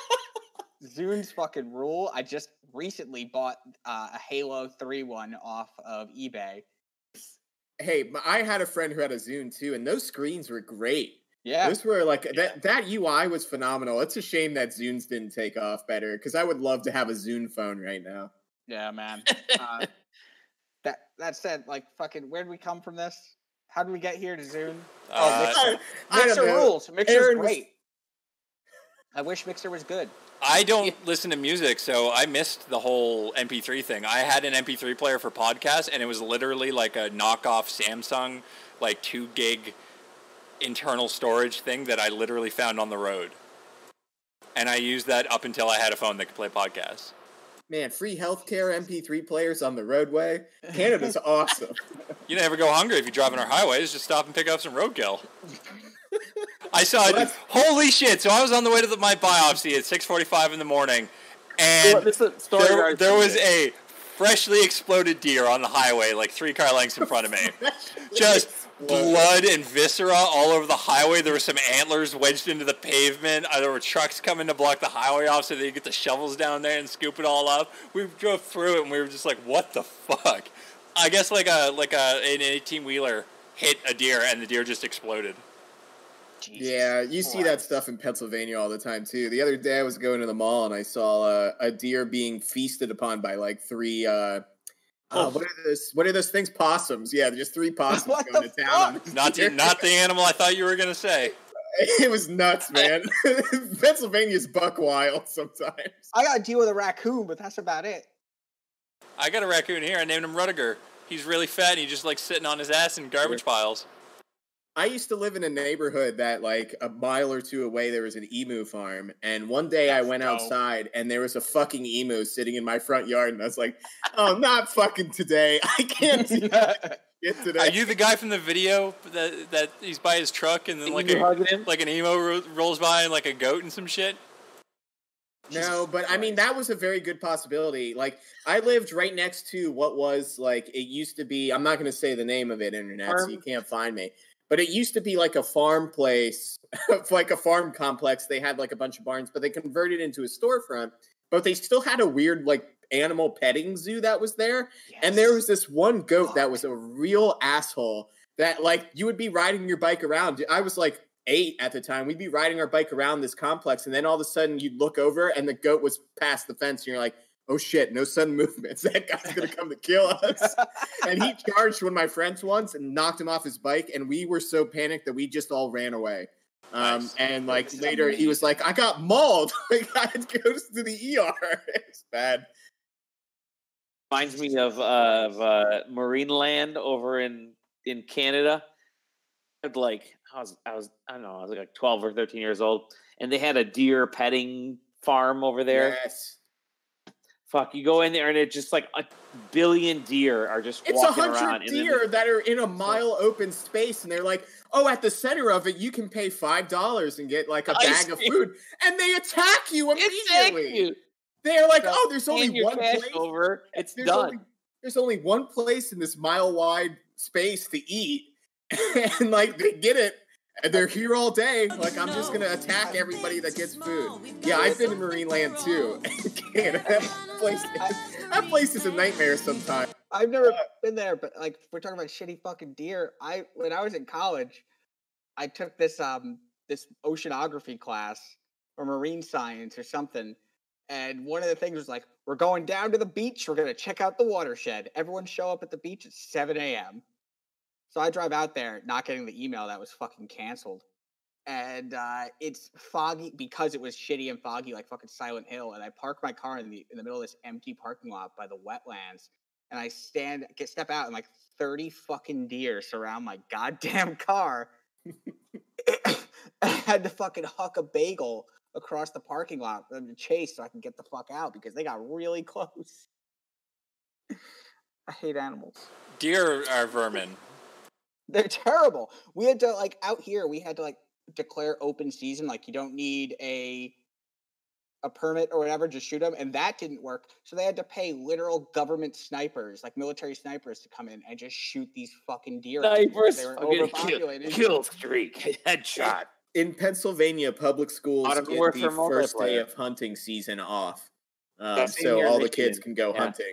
Zune's fucking rule. I just recently bought uh, a Halo three one off of eBay. Hey, m- I had a friend who had a Zune too, and those screens were great. Yeah. Those were like that. That U I was phenomenal. It's a shame that Zunes didn't take off better, because I would love to have a Zune phone right now. Yeah, man. Uh, that that said, like, fucking, where did we come from this? How did we get here to Zune? Uh, Oh, Mixer. I, I Mixer don't know. rules. Mixer's Aaron was- great. I wish Mixer was good. I don't listen to music, so I missed the whole M P three thing. I had an M P three player for podcasts, and it was literally like a knockoff Samsung, like two gig internal storage thing that I literally found on the road. And I used that up until I had a phone that could play podcasts. Man, free healthcare M P three players on the roadway. Canada's awesome. You never go hungry if you drive on our highways. Just stop and pick up some roadkill. I saw it. What? Holy shit! So I was on the way to the, my biopsy at six forty-five in the morning, and This is a story there, yard there was shit. a freshly exploded deer on the highway, like three car lengths in front of me. Just blood and viscera all over the highway. There were some antlers wedged into the pavement. Uh, there were trucks coming to block the highway off so they could get the shovels down there and scoop it all up. We drove through it and we were just like, what the fuck? I guess like a like a an eighteen wheeler hit a deer and the deer just exploded. Jesus Yeah, you see that stuff in Pennsylvania all the time too. The other day I was going to the mall and I saw uh, a deer being feasted upon by like three. Uh, uh, Oh. what are those? What are those things? Possums. Yeah, just three possums What going the to town. on this Not the, deer. not the animal I thought you were gonna say. It was nuts, man. Pennsylvania's buck wild sometimes. I got to deal with a raccoon, but that's about it. I got a raccoon here. I named him Rudiger. He's really fat and he just like sitting on his ass in garbage piles. I used to live in a neighborhood that, like, a mile or two away, there was an emu farm. And one day I That's went dope. outside and there was a fucking emu sitting in my front yard. And I was like, oh, not fucking today. I can't do that shit today. Are you the guy from the video that that he's by his truck and then like You a hugging him? like an emo ro- rolls by and like a goat and some shit? No, but I mean, that was a very good possibility. Like, I lived right next to what was, like, it used to be, I'm not going to say the name of it, internet, so Farm? you can't find me. But it used to be like a farm place, like a farm complex. They had like a bunch of barns, but they converted it into a storefront. But they still had a weird, like, animal petting zoo that was there. And there was this one goat that was a real asshole that, like, you would be riding your bike around. I was like eight at the time. We'd be riding our bike around this complex, and then all of a sudden you'd look over and the goat was past the fence, and you're like, oh shit, no sudden movements. That guy's gonna come to kill us. And he charged one of my friends once and knocked him off his bike, and we were so panicked that we just all ran away. Um, Nice. and like That's later he was like, I got mauled. Like, I had to go to the E R. It's bad. Reminds me of uh, of uh, Marine Land over in in Canada. I'd like I was I was I don't know I was like twelve or thirteen years old, and they had a deer petting farm over there. Yes. Fuck, you go in there and it's just like a billion deer are just It's a walking around. hundred and then deer that are in a mile open space, and they're like, "Oh, at the center of it, you can pay five dollars and get like a Ice bag of cream. food," and they attack you immediately. Exactly. You They're like, So "Oh, there's hand only your one cash place. over. It's There's done. only there's only one place in this mile wide space to eat," and like they get it. And they're here all day. Like, I'm just gonna attack everybody that gets food. Yeah, I've been to Marine Land too. Canada, that place, that place is a nightmare sometimes. I've never been there, but like if we're talking about shitty fucking deer. I when I was in college, I took this um this oceanography class or marine science or something, and one of the things was like, we're going down to the beach. We're gonna check out the watershed. Everyone show up at the beach at seven a.m. So I drive out there, not getting the email that was fucking canceled, and uh, it's foggy because it was shitty and foggy, like fucking Silent Hill. And I park my car in the in the middle of this empty parking lot by the wetlands, and I stand, get step out, and like thirty fucking deer surround my goddamn car. I had to fucking huck a bagel across the parking lot and chase so I can get the fuck out because they got really close. I hate animals. Deer are vermin. They're terrible. We had to like out here. We had to like declare open season. Like you don't need a a permit or whatever. Just shoot them, and that didn't work. So they had to pay literal government snipers, like military snipers, to come in and just shoot these fucking deer. Snipers, They were fucking overpopulated. Kill, kill streak, headshot. In Pennsylvania, public schools Ought to get work the for first day multiplayer. of hunting season off, um, Yeah, same so here in all the Michigan. kids can go Yeah. hunting.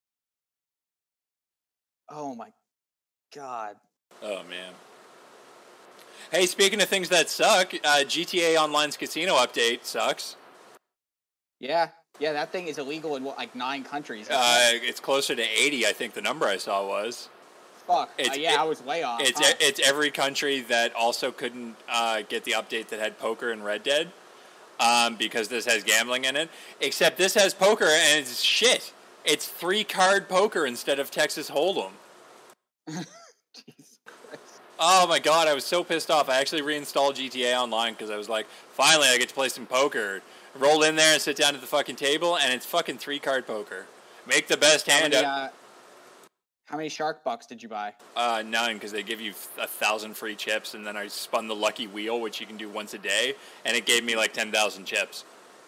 Oh my god. Oh man. Hey, speaking of things that suck, uh, G T A Online's casino update sucks. Yeah, yeah, that thing is illegal in what, like nine countries. isn't Uh, it? it's closer to eighty, I think the number I saw was. Fuck. it's- uh, yeah, it- I was way off. It's huh? it's every country that also couldn't uh, get the update that had poker and Red Dead, um, because this has gambling in it. Except this has poker and it's shit. It's three card poker instead of Texas Hold'em. Jesus Christ. Oh my god, I was so pissed off. I actually reinstalled G T A Online because I was like, finally I get to play some poker. Roll in there and sit down at the fucking table, and it's fucking three card poker. Make the best How hand many, up. uh, how many shark bucks did you buy? Uh, none, because they give you a thousand free chips, and then I spun the lucky wheel, which you can do once a day, and it gave me like ten thousand chips.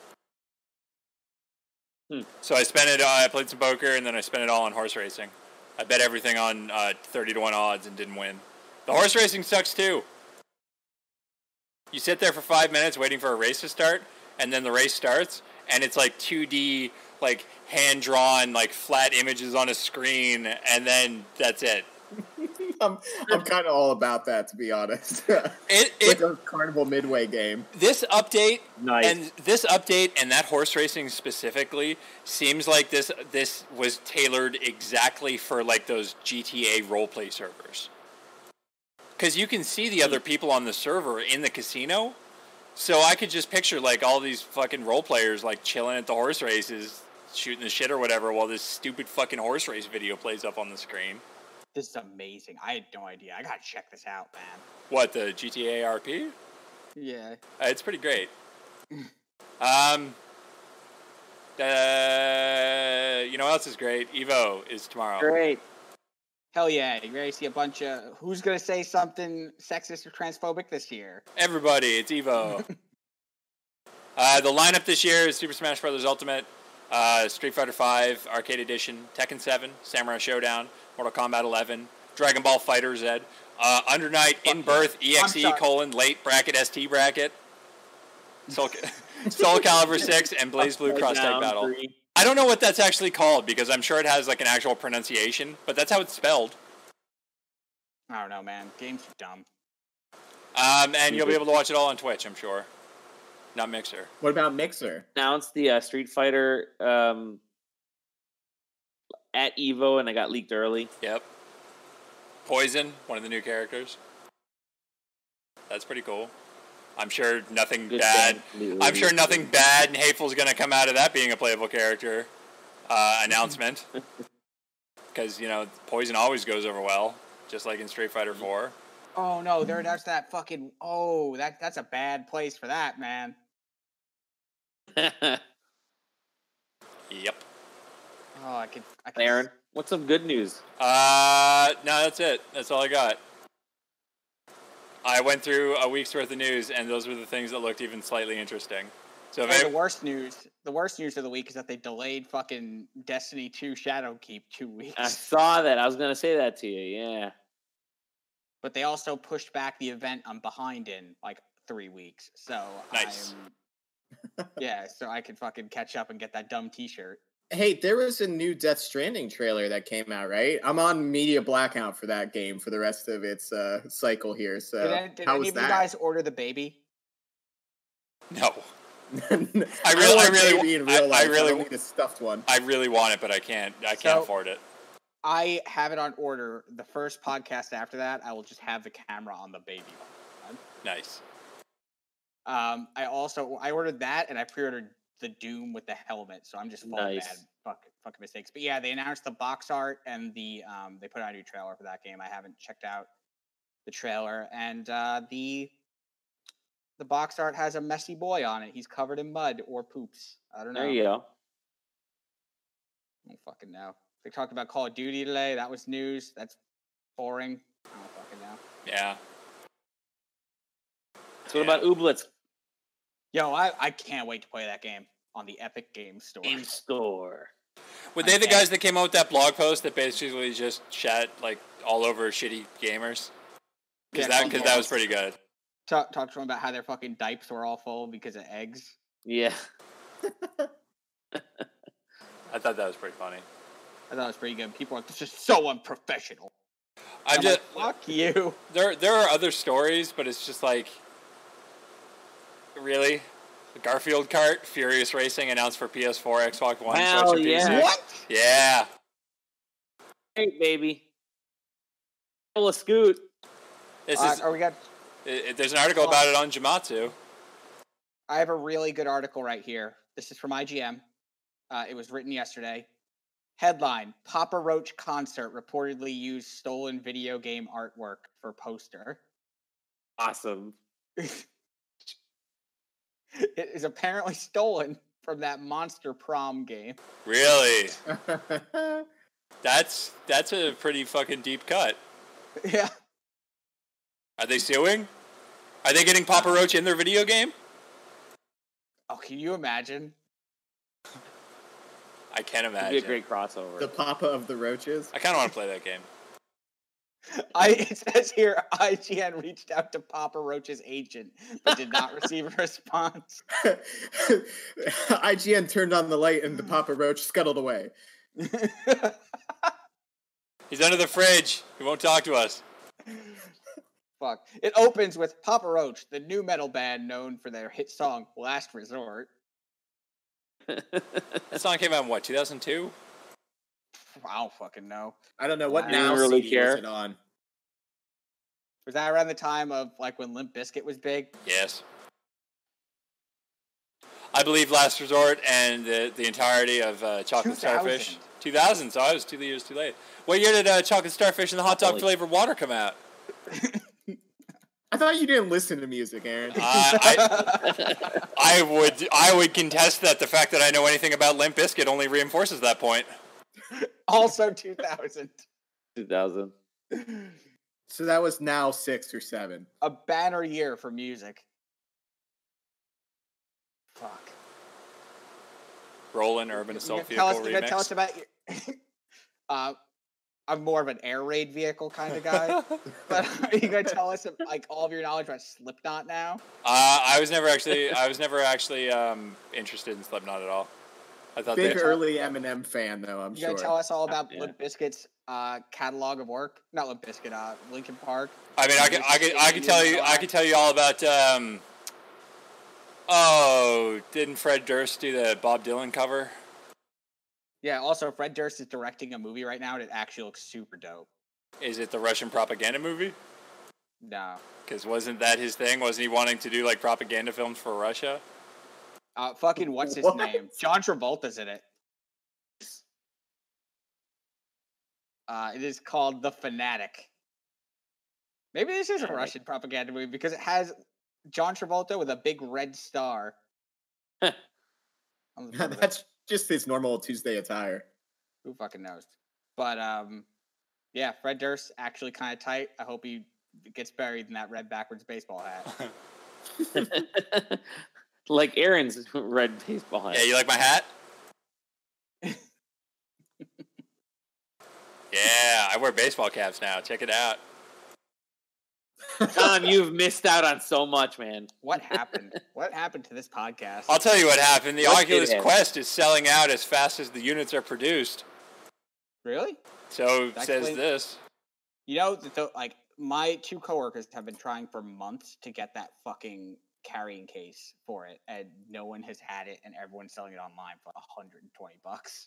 Hmm. So I spent it. Uh, I played some poker, and then I spent it all on horse racing. I bet everything on uh, thirty to one odds and didn't win. The horse racing sucks too. You sit there for five minutes waiting for a race to start, and then the race starts, and it's like two D, like hand-drawn, like flat images on a screen, and then that's it. I'm, I'm kind of all about that, to be honest. It, It's it like a Carnival Midway game. this update Nice. and this update and that horse racing specifically seems like this this was tailored exactly for like those G T A roleplay servers. Because you can see the other people on the server in the casino, so I could just picture like all these fucking role players like chilling at the horse races, shooting the shit or whatever, while this stupid fucking horse race video plays up on the screen. This is amazing. I had no idea. I gotta check this out, man. What, the G T A R P? Yeah. Uh, it's pretty great. um, uh, you know what else is great? Evo is tomorrow. Great. Hell yeah. You ready to see a bunch of who's gonna say something sexist or transphobic this year? Everybody, it's Evo. uh, the lineup this year is Super Smash Bros. Ultimate, uh, Street Fighter five Arcade Edition, Tekken seven, Samurai Showdown, Mortal Kombat eleven, Dragon Ball Fighter Z, uh, Under Night, In Birth, E X E I'm sorry. colon, late bracket, S T bracket, Soul, Soul Calibur six, and Blaze Blue Cross Tag Down Battle. three. I don't know what that's actually called because I'm sure it has like an actual pronunciation, but that's how it's spelled. I don't know, man. Games are dumb. Um, and you'll be able to watch it all on Twitch, I'm sure. Not Mixer. What about Mixer? Announced the uh, Street Fighter um, at Evo, and I got leaked early. Yep. Poison, one of the new characters. That's pretty cool. I'm sure nothing Good bad. game. I'm sure nothing bad and hateful is going to come out of that being a playable character uh, announcement. Because, you know, Poison always goes over well, just like in Street Fighter four. Oh no, there that's that fucking oh, that that's a bad place for that, man. Yep. Oh, I could I could Aaron, what's some good news? Uh, no, that's it. That's all I got. I went through a week's worth of news, and those were the things that looked even slightly interesting. So if Oh, I, the worst news, the worst news of the week is that they delayed fucking Destiny two Shadowkeep two weeks. I saw that. I was gonna say that to you. Yeah. But they also pushed back the event I'm behind in like three weeks. So Nice. I'm yeah, so I can fucking catch up and get that dumb T-shirt. Hey, there was a new Death Stranding trailer that came out, right? I'm on media blackout for that game for the rest of its uh, cycle here. So Did, any- did how any was of you that? guys order the baby? no. I really- don't I want really- baby in I- real I life. I, really- don't need a stuffed one. I really want it, but I can't. I can't So- afford it. I have it on order. The first podcast after that, I will just have the camera on the baby. Nice. Um, I also I ordered that and I pre-ordered the Doom with the helmet, so I'm just full Nice. of bad fuck, fucking mistakes. But yeah, they announced the box art and the um they put out a new trailer for that game. I haven't checked out the trailer, and uh, the the box art has a messy boy on it. He's covered in mud or poops. I don't know. There you go. I don't fucking know. They talked about Call of Duty today. That was news. That's boring. I don't fucking know. Yeah. So what Yeah. about Ooblets? Yo, I, I can't wait to play that game on the Epic Games Store. Game Store. Were they the guys that came out with that blog post that basically just shat like all over shitty gamers? Because Yeah, that because that was pretty good. Talk, talk to them about how their fucking diapers were all full because of eggs. Yeah. I thought that was pretty funny. I thought it was pretty good. People are just so unprofessional. I'm, I'm just like, fuck you. there. There are other stories, but it's just like, really, the Garfield kart, Furious Racing announced for P S four, Xbox One, Hell Switch, and yeah. P C. What? Yeah. Hey, baby. Pull a scoot. This Uh, is. are we got? It, it- there's an article about it on Jamatsu. I have a really good article right here. This is from I G N. Uh, it was written yesterday. Headline: Papa Roach concert reportedly used stolen video game artwork for poster. Awesome. It is apparently stolen from that Monster Prom game. Really? That's that's a pretty fucking deep cut. Yeah. Are they suing? Are they getting Papa Roach in their video game? Oh, can you imagine? I can't It'd imagine. be a great crossover. The Papa of the Roaches. I kind of want to play that game. I it says here I G N reached out to Papa Roach's agent, but did not receive a response. I G N turned on the light and the Papa Roach scuttled away. He's under the fridge. He won't talk to us. Fuck. It opens with Papa Roach, the new metal band known for their hit song "Last Resort." That song came out in what, two thousand two? I don't fucking know. I don't know what I now don't really C D care. was it on. Was that around the time of like when Limp Bizkit was big? Yes. I believe Last Resort and the, the entirety of uh, Chocolate two thousand. Starfish. two thousand, so I was two years too late. What year did uh, Chocolate Starfish and the hot dog Holy- flavored water come out? I thought you didn't listen to music, Aaron. Uh, I, I would I would contest that the fact that I know anything about Limp Bizkit only reinforces that point. Also two thousand. two thousand. So that was now six or seven. A banner year for music. Fuck. Rollin' Urban You Assault gonna tell us, Vehicle you gonna tell us remix. about your... uh, I'm more of an air raid vehicle kind of guy. But are you gonna tell us like all of your knowledge about Slipknot now? Uh, I was never actually I was never actually um, interested in Slipknot at all. I thought Big they, early Eminem fan, though, I'm You sure. gonna tell us all about Yeah. Limp Bizkit's uh, catalog of work? Not Limp Bizkit, uh, Linkin Park. I mean, I could, I could, I could tell you, I could tell you all about. Um, oh, didn't Fred Durst do the Bob Dylan cover? Yeah. Also, Fred Durst is directing a movie right now, and it actually looks super dope. Is it the Russian propaganda movie? No. Because wasn't that his thing? Wasn't he wanting to do like propaganda films for Russia? Uh, fucking what's his What? name? John Travolta's in it. Uh, it is called The Fanatic. Maybe this is a Fanatic. Russian propaganda movie because it has John Travolta with a big red star. on the front of it. That's just his normal Tuesday attire. Who fucking knows? But um, yeah, Fred Durst actually kind of tight. I hope he gets buried in that red backwards baseball hat. Like Aaron's red baseball hat. Yeah, you like my hat? Yeah, I wear baseball caps now. Check it out. Tom, you've missed out on so much, man. What happened? What happened to this podcast? I'll tell you what happened. The What did Oculus happen? Quest is selling out as fast as the units are produced. Really? So That says explains- this. You know, th- th- like my two coworkers have been trying for months to get that fucking carrying case for it, and no one has had it, and everyone's selling it online for one hundred twenty bucks.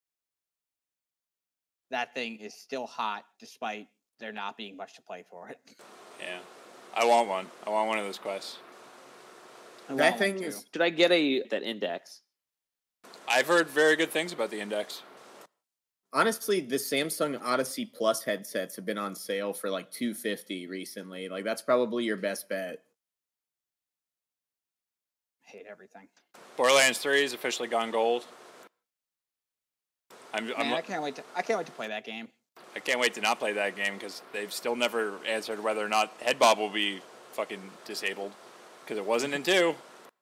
That thing is still hot, despite there not being much to play for it. Yeah, I want one. I want one of those quests. I That want thing one, too. is Should I get a that index? I've heard very good things about the Index. honestly the Samsung Odyssey Plus headsets have been on sale for like two fifty recently. Like that's probably your best bet. Hate everything. Borderlands three is officially gone gold. I'm, I'm Man, I can't wait to I can't wait to play that game. I can't wait to not play that game because they've still never answered whether or not Head Bob will be fucking disabled because it wasn't in two.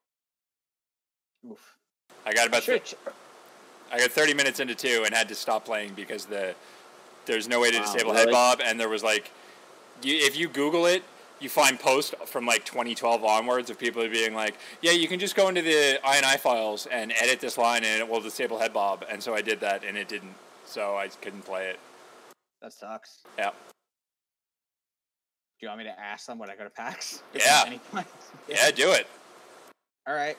Oof. I got about Sure. th- I got thirty minutes into two and had to stop playing because the there's no way to Wow, disable really? Head Bob, and there was like, you, if you Google it, you find posts from like twenty twelve onwards of people being like, yeah, you can just go into the I N I files and edit this line and it will disable Head Bob, and so I did that and it didn't, so I couldn't play it. That sucks. Yeah. Do you want me to ask them when I go to PAX? Yeah. Any points? Yeah, do it. All right.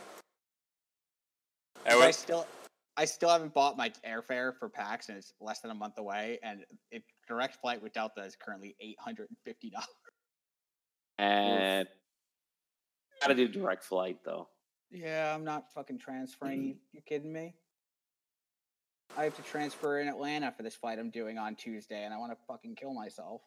I I would- still, I still haven't bought my airfare for PAX, and it's less than a month away. And it, direct flight with Delta is currently eight hundred and fifty dollars. And gotta do direct flight though. Yeah, I'm not fucking transferring. You, you kidding me? I have to transfer in Atlanta for this flight I'm doing on Tuesday, and I want to fucking kill myself.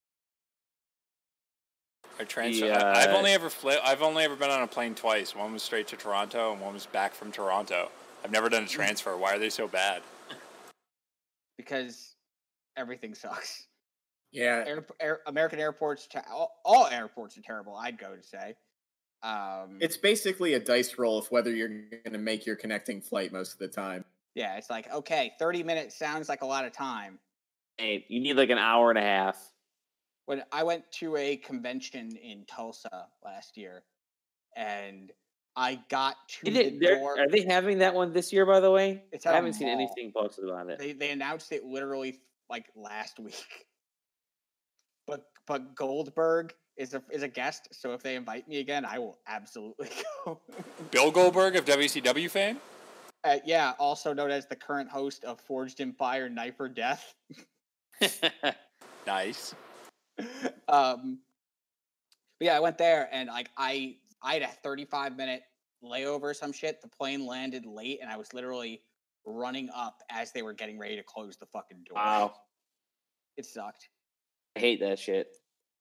I transfer. The, I, I've uh, only ever fli- I've only ever been on a plane twice. One was straight to Toronto, and one was back from Toronto. I've never done a transfer. Why are they so bad? Because everything sucks. Yeah, Air, air, American airports, te- all, all airports are terrible. I'd go to say. Um, it's basically a dice roll of whether you're going to make your connecting flight most of the time. yeah, it's like okay, thirty minutes sounds like a lot of time. Hey, you need like an hour and a half. When I went to a convention in Tulsa last year, and I got to Did the it, they're- door. are they having that one this year? By the way, It's I at a haven't seen mall. anything posted about it. They they announced it literally like last week. But but Goldberg is a is a guest, so if they invite me again, I will absolutely go. Bill Goldberg of W C W fame? uh, yeah, also known as the current host of Forged in Fire, Knife or Death. Nice. um, but yeah, I went there and like I I had a thirty-five minute layover or some shit. The plane landed late, and I was literally running up as they were getting ready to close the fucking door. Wow, It sucked. I hate that shit.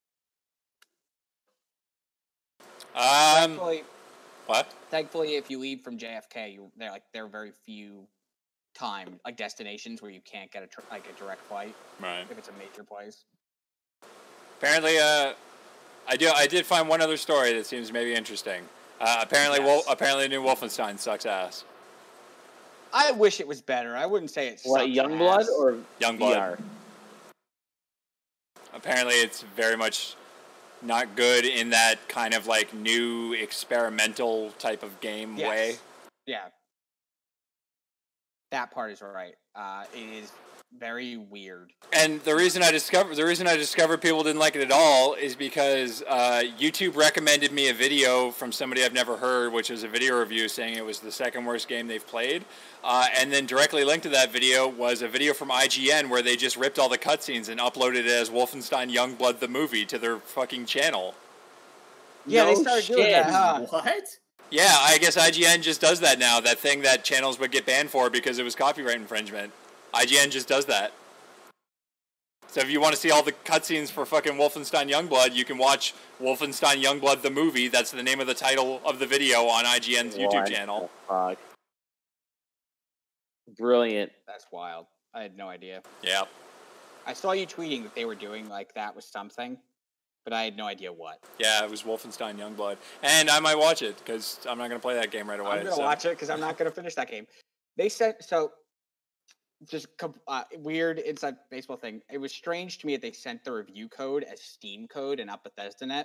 Um, Thankfully, what? thankfully, if you leave from J F K, you there like there are very few time like destinations where you can't get a tr- like a direct flight Right. if it's a major place. Apparently, uh, I do. I did find one other story that seems maybe interesting. Uh, apparently, Yes. Wol- apparently, new Wolfenstein sucks ass. I wish it was better. I wouldn't say it. What, sucks Youngblood ass. or Youngblood. V R? Apparently, it's very much not good in that kind of like new experimental type of game Yes. way. Yeah, that part is right. Uh, it is very weird. And the reason I discovered the reason I discovered people didn't like it at all is because uh, YouTube recommended me a video from somebody I've never heard, which was a video review saying it was the second worst game they've played. Uh, and then directly linked to that video was a video from I G N where they just ripped all the cutscenes and uploaded it as Wolfenstein Youngblood the movie to their fucking channel. Yeah, they No started doing shit. that. Huh? What? Yeah, I guess I G N just does that now. That thing that channels would get banned for because it was copyright infringement. I G N just does that. So if you want to see all the cutscenes for fucking Wolfenstein Youngblood, you can watch Wolfenstein Youngblood the movie. That's the name of the title of the video on I G N's YouTube What channel. the fuck? Brilliant. That's wild. I had no idea. Yeah. I saw you tweeting that they were doing like that was something, but I had no idea what. Yeah, it was Wolfenstein Youngblood. And I might watch it because I'm not going to play that game right away. I'm gonna so. watch it because I'm not gonna finish that game. They sent so just com- uh, weird inside baseball thing. It was strange to me that they sent the review code as Steam code and not Bethesda Net,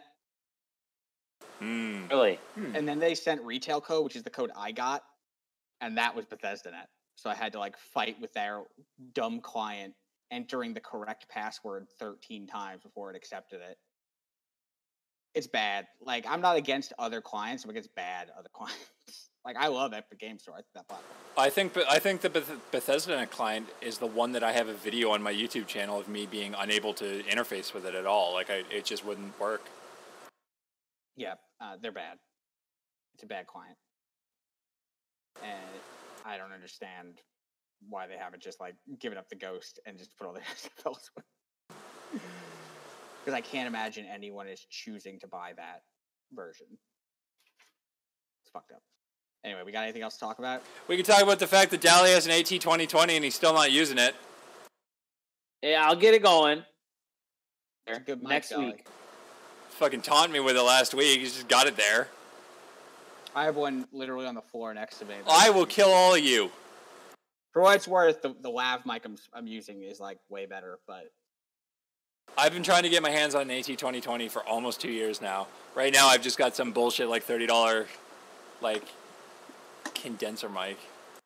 Hmm. Really? and then they sent retail code, which is the code I got, and that was Bethesda Net. So I had to like fight with their dumb client entering the correct password thirteen times before it accepted it. It's bad. Like I'm not against other clients, I'm against bad other clients. Like I love Epic Game Store. I think that platform. I think I think the Beth- Bethesda client is the one that I have a video on my YouTube channel of me being unable to interface with it at all. Like I, it just wouldn't work. Yeah, uh, they're bad. It's a bad client. And I don't understand why they haven't just like given up the Ghost and just put all their X F Ls with. Because I can't imagine anyone is choosing to buy that version. It's fucked up. Anyway, we got anything else to talk about? We can talk about the fact that Dally has an AT twenty twenty and he's still not using it. Yeah, I'll get it going. It's a good mic, Next Dolly. week. Fucking taunt me with it last week. He's just got it there. I have one literally on the floor next to me. I will kill all of you. For what it's worth, the, the lav mic I'm, I'm using is like way better, but I've been trying to get my hands on an AT twenty twenty for almost two years now. Right now, I've just got some bullshit like thirty dollars like condenser mic.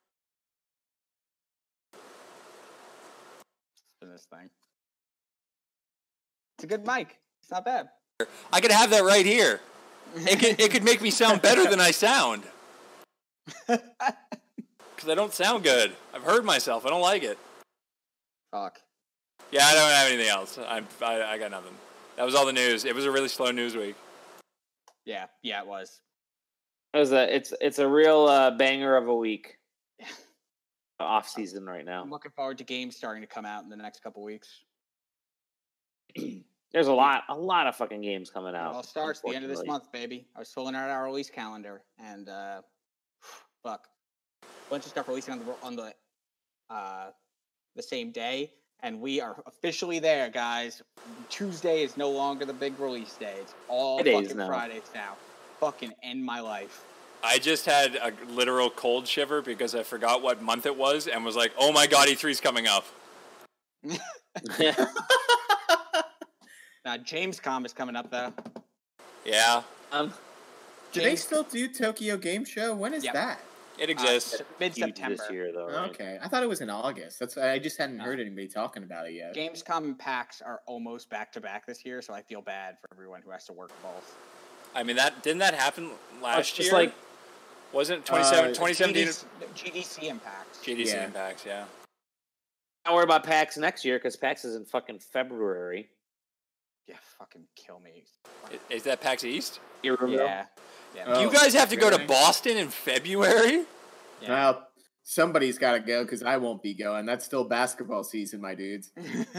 in this thing. It's a good mic. It's not bad. I could have that right here. It could, it could make me sound better than I sound. Because I don't sound good. I've heard myself. I don't like it. Fuck. Yeah, I don't have anything else. I'm, I, I got nothing. That was all the news. It was a really slow news week. Yeah, yeah, it was. It was a, it's it's a real uh, banger of a week. Off season right now. I'm looking forward to games starting to come out in the next couple weeks. There's a lot, a lot of fucking games coming It out. all starts the end of this unfortunately. month, baby. I was filling out our release calendar, and uh, fuck, a bunch of stuff releasing on the on the uh, the same day, and we are officially there, guys. Tuesday is no longer the big release day; it's all Fridays fucking now. Fridays now. Fucking end my life. I just had a literal cold shiver because I forgot what month it was and was like, oh my god, E three's coming up. Now, Gamescom is coming up, though. Yeah, um, Do they still do Tokyo Game Show? When is Yep. that? it exists. Uh, mid-September. this year though. Right? Okay, I thought it was in August. That's I just hadn't No. heard anybody talking about it yet. Gamescom and PAX are almost back-to-back this year, so I feel bad for everyone who has to work both. I mean, that didn't that happen last It's just year? like Wasn't it twenty-seven, Uh, twenty seventeen? G D C, G D C and PAX. G D C Yeah. impacts, yeah. don't worry about PAX next year because PAX is in fucking February. Yeah, fucking kill me. I- Is that PAX East? You remember? Yeah. Yeah. Oh, you guys have to go to really? Boston in February? yeah. Well, somebody's got to go because I won't be going. That's still basketball season, my dudes.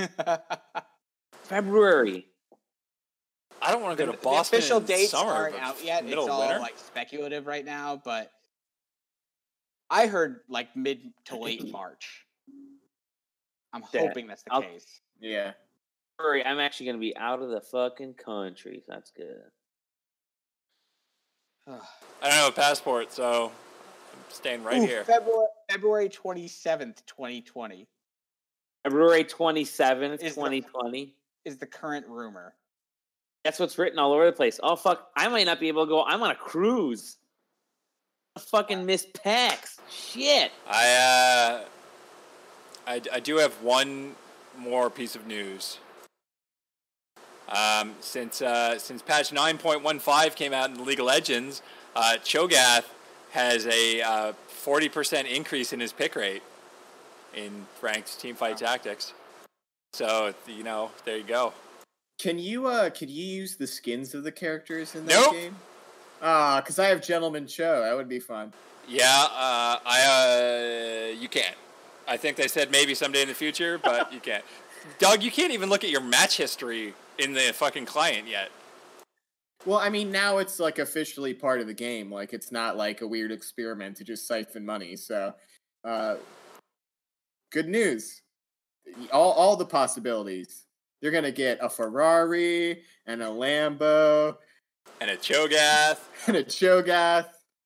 February. I don't want to the, go to the Boston official in dates summer, aren't but out yet. middle It's of all winter? like speculative right now, but I heard like mid to late March. I'm Yeah, hoping that's the I'll- case. Yeah. February. I'm actually going to be out of the fucking country. So that's good. I don't have a passport, so I'm staying right Ooh, here. February February twenty-seventh, twenty twenty February twenty-seventh, Is the- twenty twenty. is the current rumor. That's what's written all over the place. Oh, fuck. I might not be able to go. I'm on a cruise. I fucking miss PAX. Shit. I, uh, I, I do have one more piece of news. Um, since uh, since patch nine point one five came out in League of Legends, uh, Cho'Gath has a uh, forty percent increase in his pick rate in ranked teamfight tactics. So, you know, there you go. Can you uh can you use the skins of the characters in that Nope. game? Ah, because I have Gentleman Cho. That would be fun. Yeah, uh, I uh, you can't. I think they said maybe someday in the future, but you can't. Doug, you can't even look at your match history in the fucking client yet. Well, I mean, now it's like officially part of the game. Like, it's not like a weird experiment to just siphon money. So, uh, good news. All all the possibilities. You're gonna get a Ferrari and a Lambo And a Cho'Gath. and a Cho'Gath.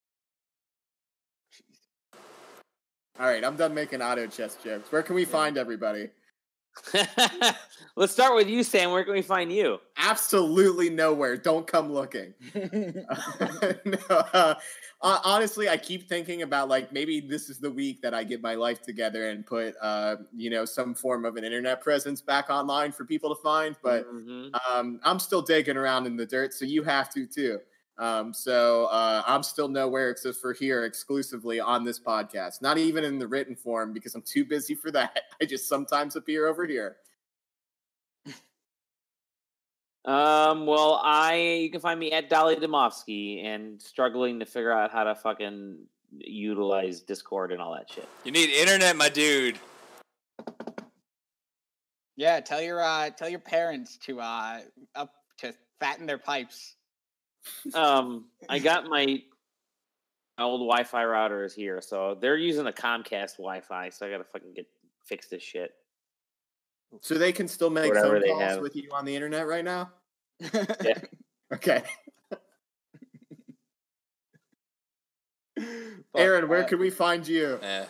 All right, I'm done making auto chess jokes. Where can we find everybody? Let's start with you, Sam. Where can we find you? Absolutely nowhere. Don't come looking. no, uh, honestly, I keep thinking about like maybe this is the week that I get my life together and put uh, you know some form of an internet presence back online for people to find. But Mhm. um, I'm still digging around in the dirt, so you have to too. Um, so uh, I'm still nowhere except for here exclusively on this podcast. Not even in the written form because I'm too busy for that. I just sometimes appear over here. Um, well, I you can find me at Dolly Demovsky and struggling to figure out how to fucking utilize Discord and all that shit. You need internet, my dude. Yeah, tell your uh, tell your parents to uh, up to fatten their pipes. Um, I got my my old Wi-Fi routers here, so they're using the Comcast Wi-Fi, so I gotta fucking get fix this shit. So they can still make Whatever phone they calls have. with you on the internet right now? Yeah. Okay. Fuck, Aaron, where uh, can we find you? Yeah.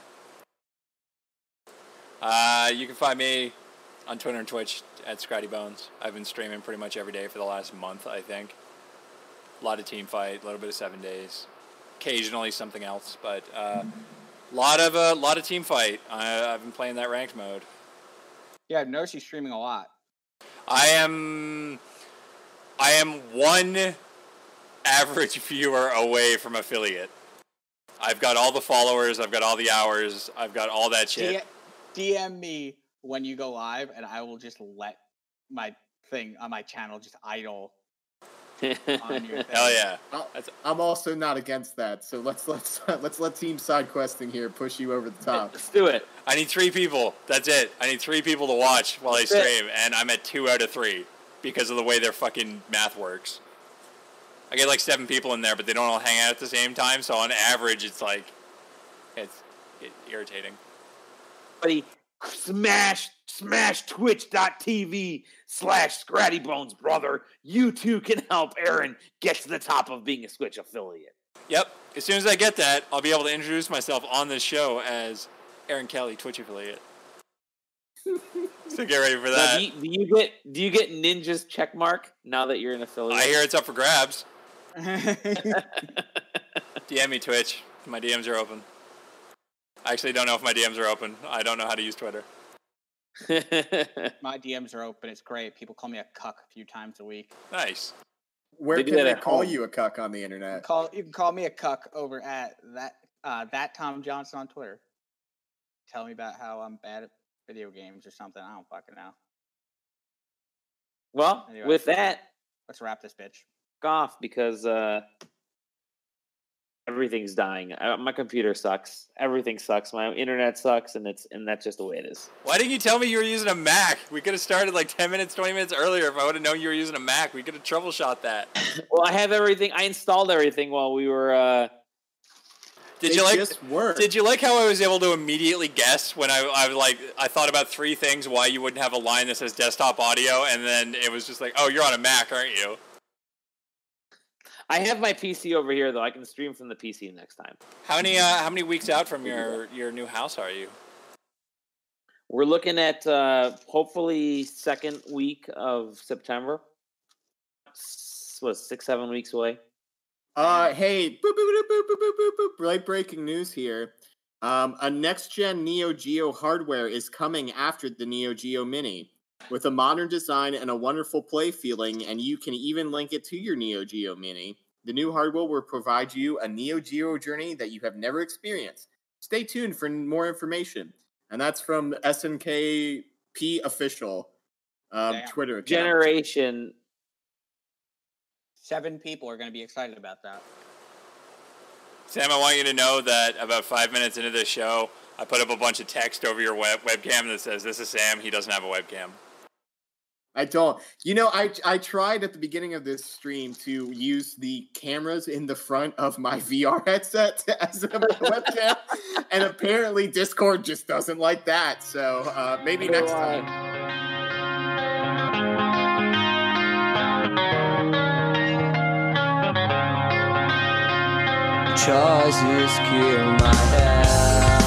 Uh, you can find me on Twitter and Twitch at Scratty Bones. I've been streaming pretty much every day for the last month, I think. A lot of team fight, a little bit of seven days, occasionally something else, but uh, a lot of a uh, lot of team fight. I, I've been playing that ranked mode. Yeah, I've noticed you streaming a lot. I am, I am one average viewer away from affiliate. I've got all the followers, I've got all the hours, I've got all that shit. D M me when you go live, and I will just let my thing on my channel just idle. On your thing. Hell yeah! I'll- I'm also not against that, so let's let's let's let Team Side Questing here push you over the top. Let's do it. I need three people. That's it. I need three people to watch while I That's it. stream, and I'm at two out of three because of the way their fucking math works. I get like seven people in there, but they don't all hang out at the same time, so on average, it's like it's, it's irritating. Buddy, smash smash twitch.tv slash Scratty Bones, brother. You too can help Aaron get to the top of being a Switch affiliate. Yep. As soon as I get that, I'll be able to introduce myself on this show as Aaron Kelly, Twitch affiliate. So get ready for Now, that. do, you, do you get do you get Ninja's check mark now that you're an affiliate? I hear it's up for grabs. D M me Twitch. My D Ms are open. I actually don't know if my D Ms are open. I don't know how to use Twitter. My D Ms are open. It's great. People call me a cuck a few times a week. Nice. Where They do can that they at call home. you a cuck on the You internet? can call you can call me a cuck over at that uh, that Tom Johnson on Twitter. Tell me about how I'm bad at video games or something. I don't fucking know. Well, Anyway. with that, Let's wrap this bitch. off because uh, everything's dying. Uh, my computer sucks. Everything sucks. My internet sucks, and it's and that's just the way it is. Why didn't you tell me you were using a Mac? We could have started like ten minutes, twenty minutes earlier if I would have known you were using a Mac. We could have troubleshot that. Well, I have everything. I installed everything while we were. Uh, Did It you like just worked. Did you like how I was able to immediately guess when I I was like I thought about three things why you wouldn't have a line that says desktop audio, and then it was just like, oh, you're on a Mac, aren't you? I have my P C over here, though. I can stream from the P C next time. How many uh, how many weeks out from your your new house are you? We're looking at uh, hopefully second week of September. S- What, six, seven weeks away? Uh, hey, boop, boop, boop, boop, boop, boop, boop, boop. Right breaking news here. Um, a next-gen Neo Geo hardware is coming after the Neo Geo Mini with a modern design and a wonderful play feeling, and you can even link it to your Neo Geo Mini. The new hardware will provide you a Neo Geo journey that you have never experienced. Stay tuned for more information. And that's from S N K P Official um, Damn. Twitter account. Generation. Seven people are going to be excited about that. Sam, I want you to know that about five minutes into this show, I put up a bunch of text over your web webcam that says, "This is Sam. He doesn't have a webcam." I don't. You know, I I tried at the beginning of this stream to use the cameras in the front of my V R headset as a webcam, and apparently Discord just doesn't like that. So uh, maybe next time. Choices kill my head.